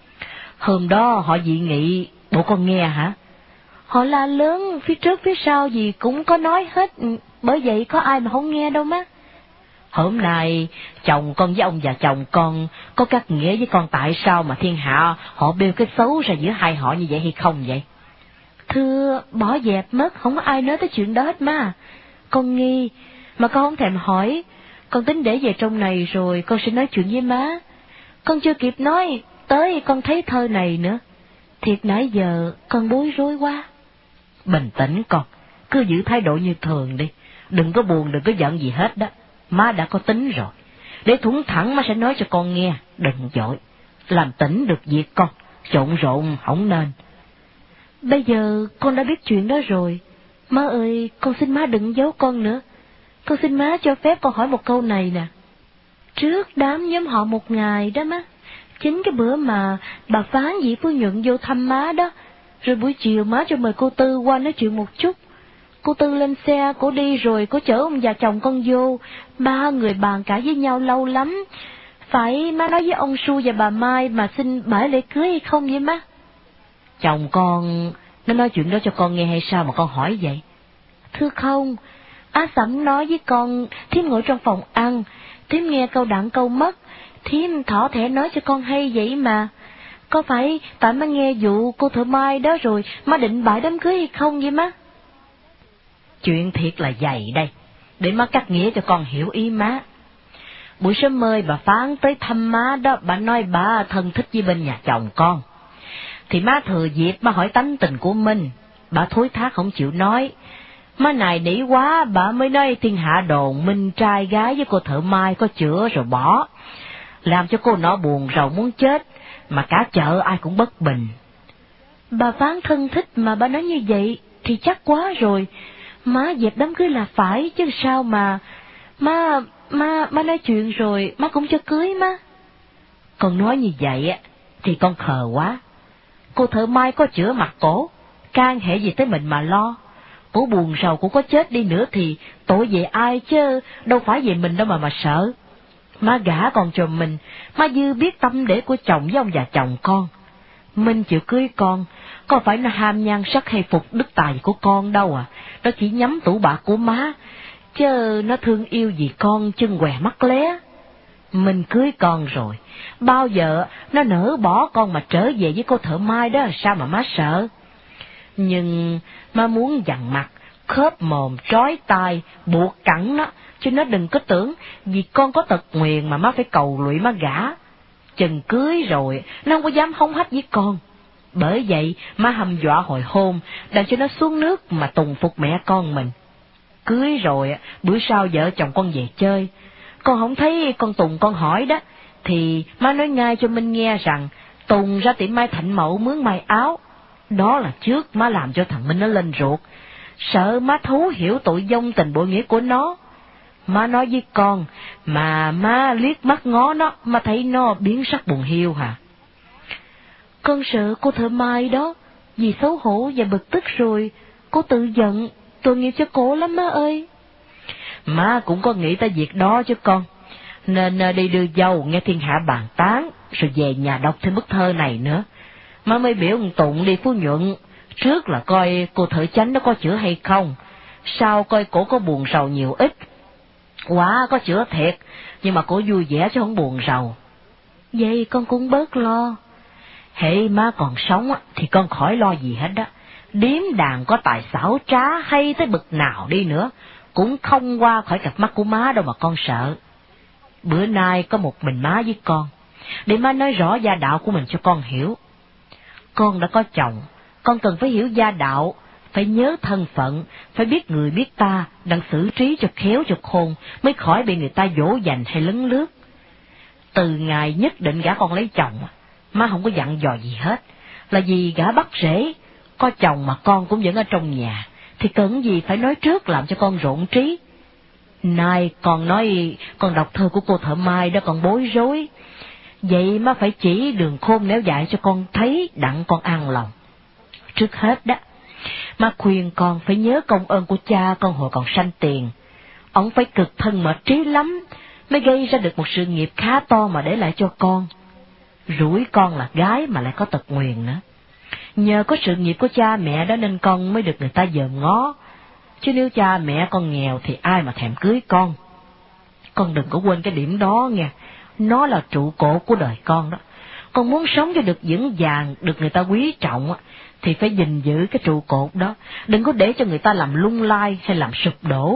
Hôm đó họ dị nghị, bộ con nghe hả? Họ la lớn, phía trước phía sau gì cũng có nói hết, bởi vậy có ai mà không nghe đâu má. Hôm nay, chồng con với ông già chồng con có các nghĩa với con tại sao mà thiên hạ họ bêu cái xấu ra giữa hai họ như vậy hay không vậy? Thưa, bỏ dẹp mất, không có ai nói tới chuyện đó hết má. Con nghi, mà con không thèm hỏi, con tính để về trong này rồi con sẽ nói chuyện với má. Con chưa kịp nói, tới con thấy thơ này nữa. Thiệt nãy giờ con bối rối quá. Bình tĩnh con, cứ giữ thái độ như thường đi, đừng có buồn, đừng có giận gì hết đó. Má đã có tính rồi, để thủng thẳng má sẽ nói cho con nghe, đừng vội, làm tỉnh được việc con, trộn rộn không nên. Bây giờ con đã biết chuyện đó rồi, má ơi, con xin má đừng giấu con nữa. Con xin má cho phép con hỏi một câu này nè. Trước đám nhóm họ một ngày đó má. Chính cái bữa mà bà Phán dì Phú Nhuận vô thăm má đó. Rồi buổi chiều má cho mời cô Tư qua nói chuyện một chút. Cô Tư lên xe, cô đi rồi cô chở ông già chồng con vô. Ba người bàn cãi với nhau lâu lắm. Phải má nói với ông Su và bà Mai mà xin bãi lễ cưới hay không vậy má? Chồng con, nó nói chuyện đó cho con nghe hay sao mà con hỏi vậy? Thưa không, Á Sẩm nói với con, thím ngồi trong phòng ăn, thím nghe câu đặng câu mất, thím thỏ thẻ nói cho con hay vậy mà. Có phải tại má nghe vụ cô Thợ Mai đó rồi má định bãi đám cưới hay không vậy má? Chuyện thiệt là dày đây, để má cắt nghĩa cho con hiểu ý má. Buổi sớm mời bà Phán tới thăm má đó, bà nói bà thân thích với bên nhà chồng con. Thì má thừa dịp má hỏi tánh tình của mình, bà thối thác không chịu nói. Má này nỉ quá, bà mới nói thiên hạ đồn Minh trai gái với cô Thợ Mai có chữa rồi bỏ, làm cho cô nó buồn rầu muốn chết, mà cả chợ ai cũng bất bình. Bà Phán thân thích mà bà nói như vậy thì chắc quá rồi, má dẹp đám cưới là phải chứ sao mà. Má, má, má nói chuyện rồi má cũng cho cưới má. Con nói như vậy á thì con khờ quá. Cô Thợ Mai có chữa mặt cổ, can hệ gì tới mình mà lo. Cổ buồn rầu cổ có chết đi nữa thì tội về ai chứ đâu phải về mình đâu mà mà sợ. Má gả con cho mình, má dư biết tâm để của chồng với ông già chồng con. Mình chịu cưới con, có phải nó ham nhan sắc hay phục đức tài của con đâu à. Nó chỉ nhắm tủ bạc của má, chứ nó thương yêu gì con chân què mắt lé. Mình cưới con rồi, bao giờ nó nỡ bỏ con mà trở về với cô Thợ Mai đó, sao mà má sợ. Nhưng má muốn dằn mặt, khớp mồm, trói tai, buộc cẳng nó, chứ nó đừng có tưởng vì con có tật nguyền mà má phải cầu lụy má gả. Chừng cưới rồi, nó không có dám hống hách với con. Bởi vậy má hăm dọa hồi hôn, đành cho nó xuống nước mà tùng phục mẹ con mình. Cưới rồi, bữa sau vợ chồng con về chơi, con không thấy con Tùng con hỏi đó, thì má nói ngay cho Minh nghe rằng Tùng ra tiệm may Thạnh Mậu mướn may áo. Đó là trước má làm cho thằng Minh nó lên ruột, sợ má thấu hiểu tội vong tình bội nghĩa của nó. Má nói với con, mà má liếc mắt ngó nó, má thấy nó biến sắc buồn hiu hả? Con sợ cô Thợ Mai đó, vì xấu hổ và bực tức rồi, cô tự giận, tội nghiệp cho cổ lắm má ơi. Má cũng có nghĩ tới việc đó chứ con, nên đi đưa dâu nghe thiên hạ bàn tán, rồi về nhà đọc thêm bức thơ này nữa. Má mới biểu ông Tụng đi Phú Nhuận, trước là coi cô Thợ Chánh nó có chữa hay không, sau coi cổ có buồn rầu nhiều ít. Quả có chữa thiệt, nhưng mà cổ vui vẻ chứ không buồn rầu. Vậy con cũng bớt lo. Hễ má còn sống thì con khỏi lo gì hết đó. Điếm đàn có tài xảo trá hay tới bực nào đi nữa, cũng không qua khỏi cặp mắt của má đâu mà con sợ. Bữa nay có một mình má với con, để má nói rõ gia đạo của mình cho con hiểu. Con đã có chồng, con cần phải hiểu gia đạo, phải nhớ thân phận, phải biết người biết ta, đặng xử trí cho khéo cho khôn, mới khỏi bị người ta dỗ dành hay lấn lướt. Từ ngày nhất định gả con lấy chồng, má không có dặn dò gì hết, là vì gả bắt rễ, có chồng mà con cũng vẫn ở trong nhà, thì cần gì phải nói trước làm cho con rộn trí. Nay con nói con đọc thơ của cô Thợ Mai đó còn bối rối, vậy má phải chỉ đường khôn néo dạy cho con thấy đặng con an lòng. Trước hết đó, má khuyên con phải nhớ công ơn của cha con hồi còn sanh tiền. Ông phải cực thân mệt trí lắm, mới gây ra được một sự nghiệp khá to mà để lại cho con. Rủi con là gái mà lại có tật nguyền nữa. Nhờ có sự nghiệp của cha mẹ đó nên con mới được người ta dòm ngó, chứ nếu cha mẹ con nghèo thì ai mà thèm cưới con. Con đừng có quên cái điểm đó nghe, nó là trụ cột của đời con đó. Con muốn sống cho được vững vàng, được người ta quý trọng, thì phải gìn giữ cái trụ cột đó, đừng có để cho người ta làm lung lay hay làm sụp đổ.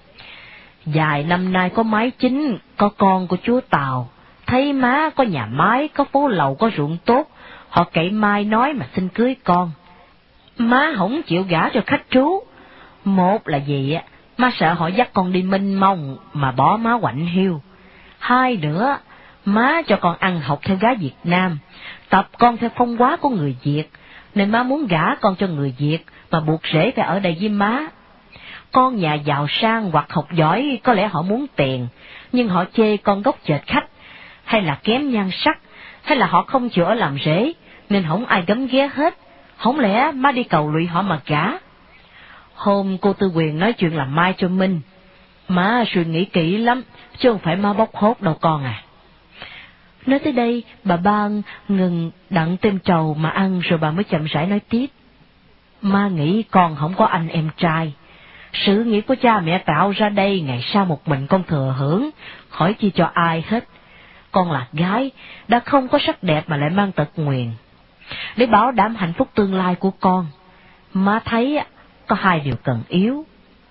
Vài năm nay có mái chính, có con của chúa Tàu, thấy má có nhà máy, có phố lầu, có ruộng tốt, họ cậy mai nói mà xin cưới con. Má không chịu gả cho khách trú. Một là gì á, má sợ họ dắt con đi minh mông mà bỏ má quạnh hiu. Hai nữa, má cho con ăn học theo gái Việt Nam, tập con theo phong hóa của người Việt, nên má muốn gả con cho người Việt mà buộc rễ phải ở đây với má. Con nhà giàu sang hoặc học giỏi có lẽ họ muốn tiền, nhưng họ chê con gốc chệch khách, hay là kém nhan sắc, hay là họ không chịu ở làm rể, nên không ai gấm ghé hết. Không lẽ má đi cầu lụy họ mà gả? Hôm cô Tư Quyền nói chuyện làm mai cho Minh, má suy nghĩ kỹ lắm, chứ không phải má bóc hốt đâu con à. Nói tới đây, bà Ban ngừng đặng tem trầu mà ăn rồi bà mới chậm rãi nói tiếp. Má nghĩ con không có anh em trai. Sự nghiệp của cha mẹ tạo ra đây ngày sau một mình con thừa hưởng, khỏi chi cho ai hết. Con là gái, đã không có sắc đẹp mà lại mang tật nguyền. Để bảo đảm hạnh phúc tương lai của con, má thấy có hai điều cần yếu.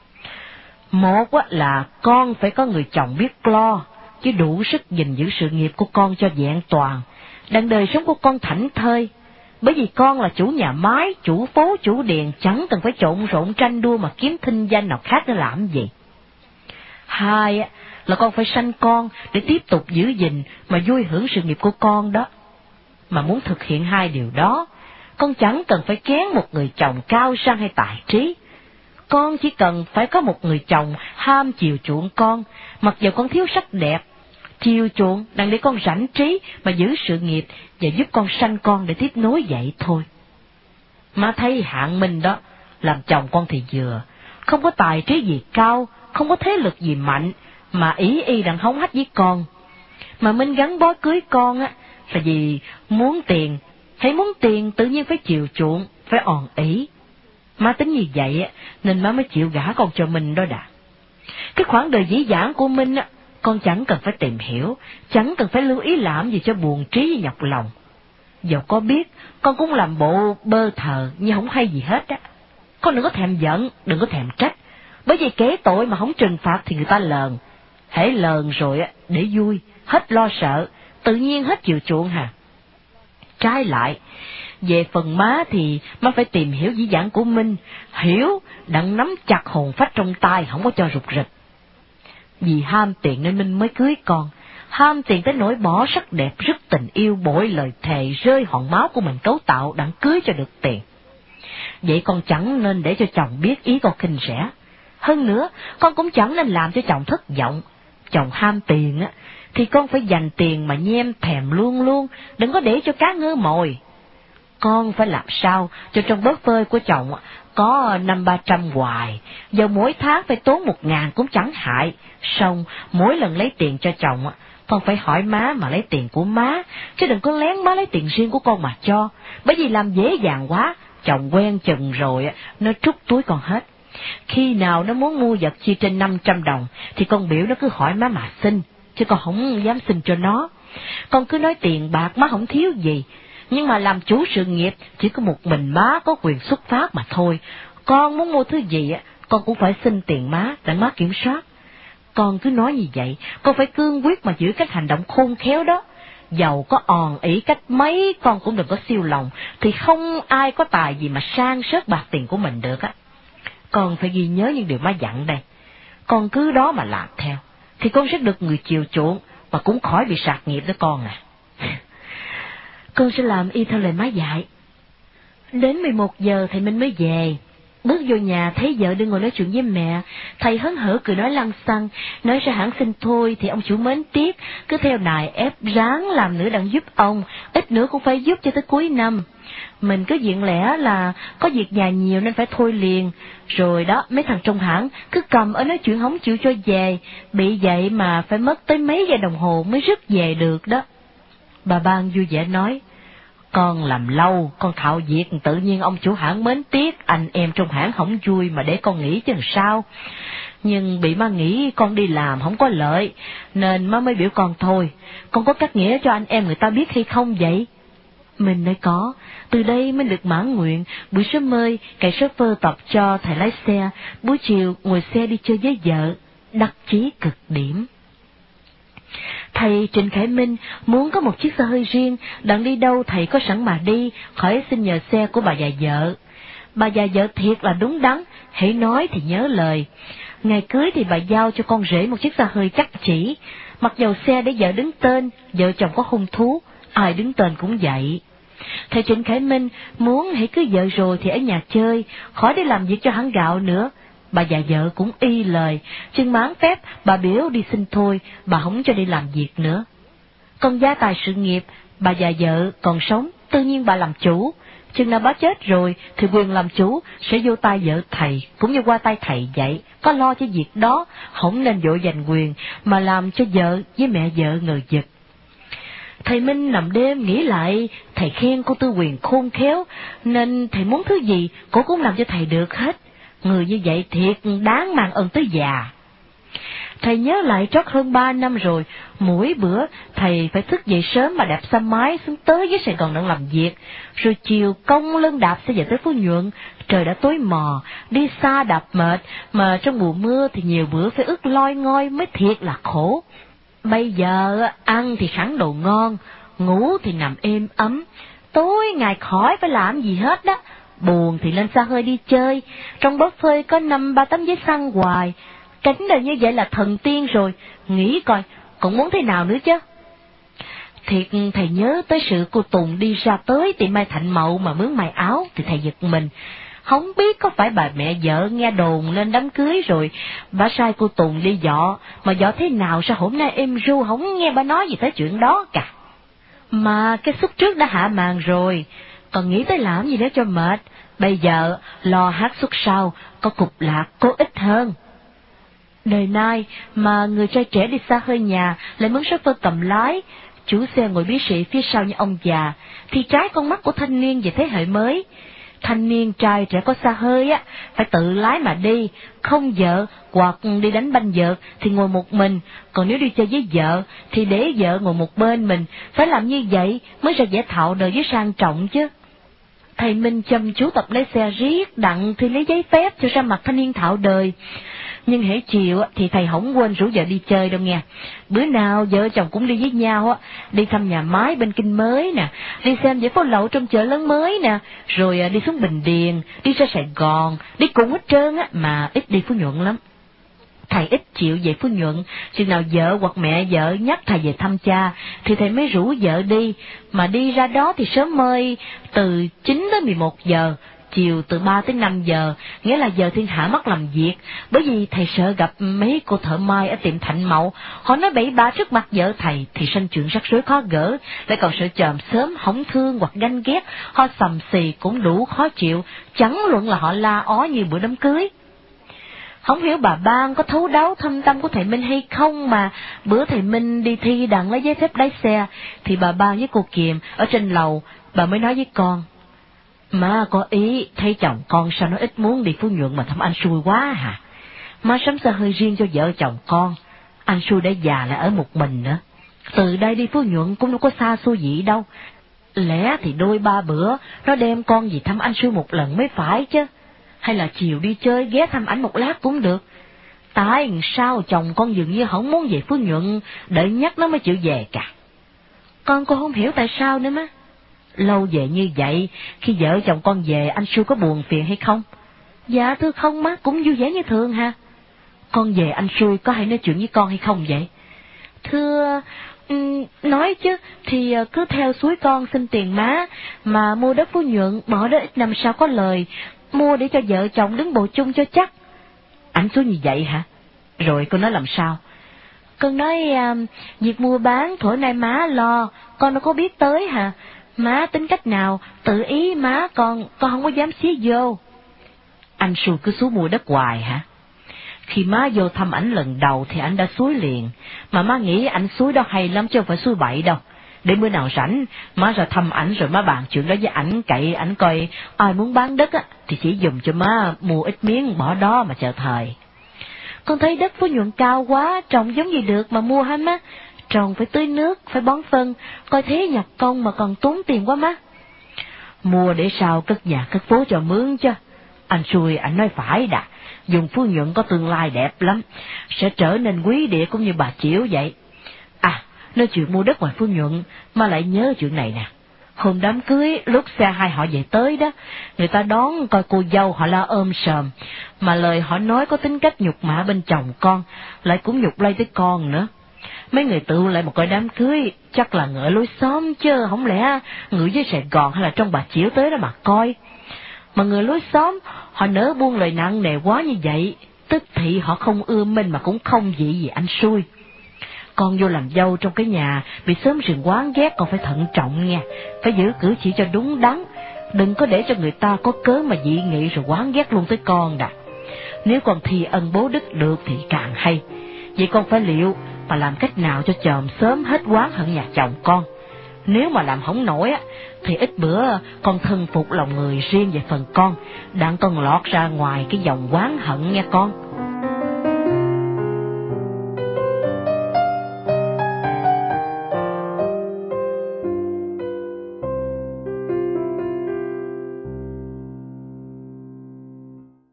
Một là con phải có người chồng biết lo, chứ đủ sức gìn giữ sự nghiệp của con cho vẹn toàn, đặng đời sống của con thảnh thơi. Bởi vì con là chủ nhà máy, chủ phố, chủ điện, chẳng cần phải trộn rộn tranh đua mà kiếm thinh danh nào khác để làm gì. Hai là con phải sanh con để tiếp tục giữ gìn mà vui hưởng sự nghiệp của con đó. Mà muốn thực hiện hai điều đó, con chẳng cần phải kén một người chồng cao sang hay tài trí. Con chỉ cần phải có một người chồng ham chiều chuộng con, mặc dù con thiếu sắc đẹp, chiều chuộng đặng để con rảnh trí mà giữ sự nghiệp và giúp con sanh con để tiếp nối vậy thôi. Má thấy Hạng Minh đó, làm chồng con thì vừa, không có tài trí gì cao, không có thế lực gì mạnh, mà ý y đặng hống hách với con. Mà Minh gắn bó cưới con á, là vì muốn tiền, hãy muốn tiền tự nhiên phải chiều chuộng, phải òn ý. Má tính như vậy á, nên má mới chịu gả con cho Minh đó đã. Cái khoảng đời dĩ dãn của Minh á, con chẳng cần phải tìm hiểu, chẳng cần phải lưu ý làm gì cho buồn trí với nhọc lòng. Dẫu có biết, con cũng làm bộ bơ thờ nhưng không hay gì hết á. Con đừng có thèm giận, đừng có thèm trách, bởi vì kể tội mà không trừng phạt thì người ta lờn. Hễ lờn rồi á, để vui, hết lo sợ, tự nhiên hết chịu chuộng hà. Trái lại, về phần má thì má phải tìm hiểu dĩ dãn của Minh, hiểu đặng nắm chặt hồn phách trong tay, không có cho rụt rịch. Vì ham tiền nên Minh mới cưới con, ham tiền tới nỗi bỏ sắc đẹp, rất tình yêu, bội lời thề, rơi hòn máu của mình cấu tạo đặng cưới cho được tiền. Vậy con chẳng nên để cho chồng biết ý con khinh rẻ. Hơn nữa, con cũng chẳng nên làm cho chồng thất vọng. Chồng ham tiền á, thì con phải dành tiền mà nhem thèm luôn luôn, đừng có để cho cá ngơ mồi. Con phải làm sao cho trong bớt phơi của chồng có năm ba trăm hoài, giờ mỗi tháng phải tốn một ngàn cũng chẳng hại. Xong mỗi lần lấy tiền cho chồng, con phải hỏi má mà lấy tiền của má, chứ đừng có lén má lấy tiền riêng của con mà cho, bởi vì làm dễ dàng quá, chồng quen chừng rồi nó trút túi con hết. Khi nào nó muốn mua vật chi trên năm trăm đồng thì con biểu nó cứ hỏi má mà xin, chứ con không dám xin cho nó. Con cứ nói tiền bạc má không thiếu gì, nhưng mà làm chủ sự nghiệp chỉ có một mình má có quyền xuất phát mà thôi. Con muốn mua thứ gì con cũng phải xin tiền má để má kiểm soát. Con cứ nói như vậy, con phải cương quyết mà giữ cách hành động khôn khéo đó. Dầu có òn ỉ cách mấy, con cũng đừng có siêu lòng, thì không ai có tài gì mà sang sớt bạc tiền của mình được á. Con phải ghi nhớ những điều má dặn đây. Con cứ đó mà làm theo, thì con sẽ được người chiều chuộng, mà cũng khỏi bị sạt nghiệp đó con à. Con sẽ làm y theo lời má dạy. Đến mười một giờ thầy Minh mới về. Bước vô nhà thấy vợ đang ngồi nói chuyện với mẹ, thầy hớn hở cười nói lăng xăng, nói ra hẳn xin thôi thì ông chủ mến tiếc, cứ theo nài ép ráng làm nữa đặng giúp ông, ít nữa cũng phải giúp cho tới cuối năm. Mình cứ diện lẽ là có việc nhà nhiều nên phải thôi liền, rồi đó mấy thằng trong hãng cứ cầm ở nói chuyện không chịu cho về, bị vậy mà phải mất tới mấy giây đồng hồ mới rứt về được đó. Bà Ban vui vẻ nói, con làm lâu, con thạo việc, tự nhiên ông chủ hãng mến tiếc, anh em trong hãng không vui mà để con nghĩ chứ làm sao. Nhưng bị má nghĩ con đi làm không có lợi, nên má mới biểu con thôi. Con có cắt nghĩa cho anh em người ta biết hay không vậy? Mình nói có, từ đây mới được mãn nguyện, buổi sớm mơi, cày chauffeur tập cho thầy lái xe, buổi chiều ngồi xe đi chơi với vợ, đắc chí cực điểm. Thầy Trịnh Khải Minh muốn có một chiếc xe hơi riêng, đặng đi đâu thầy có sẵn mà đi, khỏi xin nhờ xe của bà già vợ. Bà già vợ thiệt là đúng đắn, hãy nói thì nhớ lời. Ngày cưới thì bà giao cho con rể một chiếc xe hơi chắc chỉ, mặc dầu xe để vợ đứng tên, vợ chồng có hung thú, ai đứng tên cũng vậy. Thầy Trịnh Khải Minh muốn hãy cưới vợ rồi thì ở nhà chơi, khỏi đi làm việc cho hãng gạo nữa, Bà già vợ cũng y lời, chừng máng phép bà biểu đi xin thôi, bà không cho đi làm việc nữa. Còn gia tài sự nghiệp, bà già vợ còn sống, tự nhiên bà làm chủ. Chừng nào bà chết rồi thì quyền làm chủ sẽ vô tay vợ thầy, cũng như qua tay thầy vậy, có lo cho việc đó, không nên vội giành quyền mà làm cho vợ với mẹ vợ ngờ vực. Thầy Minh nằm đêm nghĩ lại, thầy khen cô Tư Quyền khôn khéo, nên thầy muốn thứ gì cô cũng làm cho thầy được hết. Người như vậy thiệt đáng mang ơn tới già. Thầy nhớ lại trót hơn ba năm rồi, mỗi bữa thầy phải thức dậy sớm mà đạp xe máy xuống tới với Sài Gòn đang làm việc, rồi chiều cong lưng đạp xe về tới Phú Nhuận. Trời đã tối mò, đi xa đạp mệt, mà trong mùa mưa thì nhiều bữa phải ướt loi ngoi mới thiệt là khổ. Bây giờ ăn thì sẵn đồ ngon, ngủ thì nằm êm ấm, tối ngày khỏi phải làm gì hết đó. Buồn thì lên xa hơi đi chơi, trong bóp phơi có năm ba tấm giấy xăng hoài. Cảnh đời như vậy là thần tiên rồi, nghĩ coi, còn muốn thế nào nữa chứ? Thiệt thầy nhớ tới sự cô Tùng đi ra tới tiệm may Thạnh Mậu mà mướn may áo thì thầy giật mình. Không biết có phải bà mẹ vợ nghe đồn lên đám cưới rồi, bà sai cô Tùng đi dọ, mà dọ thế nào sao hôm nay em ru không nghe bà nói gì tới chuyện đó cả. Mà cái suất trước đã hạ màn rồi, còn nghĩ tới làm gì nữa cho mệt, bây giờ lo hát suất sau, có cục lạc có ích hơn. Đời nay mà người trai trẻ đi xa hơi nhà lại mướn shopper cầm lái, chủ xe ngồi bí sĩ phía sau như ông già, thì trái con mắt của thanh niên về thế hệ mới. Thanh niên trai trẻ có xa hơi á, phải tự lái mà đi, không vợ hoặc đi đánh banh vợt thì ngồi một mình, còn nếu đi chơi với vợ thì để vợ ngồi một bên mình, phải làm như vậy mới ra dễ thạo đời với sang trọng chứ. Thầy Minh chăm chú tập lái xe riết đặng thì lấy giấy phép cho ra mặt thanh niên thạo đời. Nhưng hễ chiều thì thầy không quên rủ vợ đi chơi đâu nghe. Bữa nào vợ chồng cũng đi với nhau á, đi thăm nhà máy bên Kinh Mới nè, đi xem giải phẫu lậu trong chợ lớn mới nè, rồi đi xuống Bình Điền, đi ra Sài Gòn, đi cùng hết trơn á, mà ít đi Phú Nhuận lắm. Thầy ít chịu về Phú Nhuận, chừng nào vợ hoặc mẹ vợ nhắc thầy về thăm cha thì thầy mới rủ vợ đi, mà đi ra đó thì sớm mơi từ chín đến mười một giờ, chiều từ ba tới năm giờ, nghĩa là giờ thiên hạ mất làm việc, bởi vì thầy sợ gặp mấy cô thợ may ở tiệm Thạnh Mậu, họ nói bậy bạ trước mặt vợ thầy thì sanh chuyện rắc rối khó gỡ, lại còn sợ chòm sớm hỏng thương hoặc ganh ghét, ho sầm xì cũng đủ khó chịu, chẳng luận là họ la ó như bữa đám cưới. Không hiểu bà Ban có thấu đáo thâm tâm của thầy Minh hay không mà bữa thầy Minh đi thi đặng lấy giấy phép lái xe thì bà Ban với cô Kiềm ở trên lầu, bà mới nói với con: "Má có ý thấy chồng con sao nó ít muốn đi Phú Nhuận mà thăm anh xui quá hả? Má sắm xe hơi riêng cho vợ chồng con, anh xui đã già lại ở một mình nữa. Từ đây đi Phú Nhuận cũng đâu có xa xôi gì đâu. Lẽ thì đôi ba bữa nó đem con về thăm anh xui một lần mới phải chứ. Hay là chiều đi chơi ghé thăm ảnh một lát cũng được. Tại sao chồng con dường như không muốn về Phú Nhuận, đợi nhắc nó mới chịu về cả. Con cô không hiểu tại sao nữa má. Lâu về như vậy, khi vợ chồng con về anh xui có buồn phiền hay không?" "Dạ thưa không má, cũng vui vẻ như thường ha." "Con về anh xui có hay nói chuyện với con hay không vậy?" "Thưa, um, nói chứ, thì cứ theo suối con xin tiền má, mà mua đất Phú Nhuận, bỏ đó ít năm sau có lời, mua để cho vợ chồng đứng bộ chung cho chắc." "Ảnh xui như vậy hả? Rồi con nói làm sao?" "Con nói, à, việc mua bán thổi nay má lo, con đâu có biết tới hả? Má tính cách nào, tự ý má con, con không có dám xía vô." "Anh xui cứ xuống mua đất hoài hả?" "Khi má vô thăm ảnh lần đầu thì ảnh đã xúi liền, mà má nghĩ ảnh xúi đó hay lắm chứ không phải xúi bậy đâu. Để bữa nào rảnh, má ra thăm ảnh rồi má bàn chuyện đó với ảnh, cậy ảnh coi ai muốn bán đất á, thì chỉ dùng cho má mua ít miếng bỏ đó mà chờ thời." "Con thấy đất Phú Nhuận cao quá, trồng giống gì được mà mua hả má? Trồng phải tưới nước, phải bón phân, coi thế nhọc công mà còn tốn tiền quá má." "Mua để sao cất nhà cất phố cho mướn chứ." Anh xui ảnh nói phải đã, dùng Phú Nhuận có tương lai đẹp lắm, sẽ trở nên quý địa cũng như bà Chiểu vậy. À, nói chuyện mua đất ngoài Phú Nhuận, mà lại nhớ chuyện này nè. Hôm đám cưới, lúc xe hai họ về tới đó, người ta đón coi cô dâu họ la ôm sờm, mà lời họ nói có tính cách nhục mạ bên chồng con, lại cũng nhục lây tới con nữa. Mấy người tự lại một coi đám cưới, chắc là ngựa lối xóm chứ, không lẽ ngựa với Sài Gòn hay là trong bà Chiểu tới đó mà coi. Mà người lối xóm, họ nỡ buông lời nặng nề quá như vậy, tức thị họ không ưa mình mà cũng không dị gì anh xui. Con vô làm dâu trong cái nhà bị xóm rừng quán ghét còn phải thận trọng nha, phải giữ cử chỉ cho đúng đắn, đừng có để cho người ta có cớ mà dị nghị rồi quán ghét luôn tới con đã. Nếu con thi ân bố đức được thì càng hay, vậy con phải liệu mà làm cách nào cho chòm sớm hết oán hận nhà chồng con. Nếu mà làm hỏng nổi á, thì ít bữa con thân phục lòng người riêng về phần con, đặng con lọt ra ngoài cái dòng oán hận nghe con.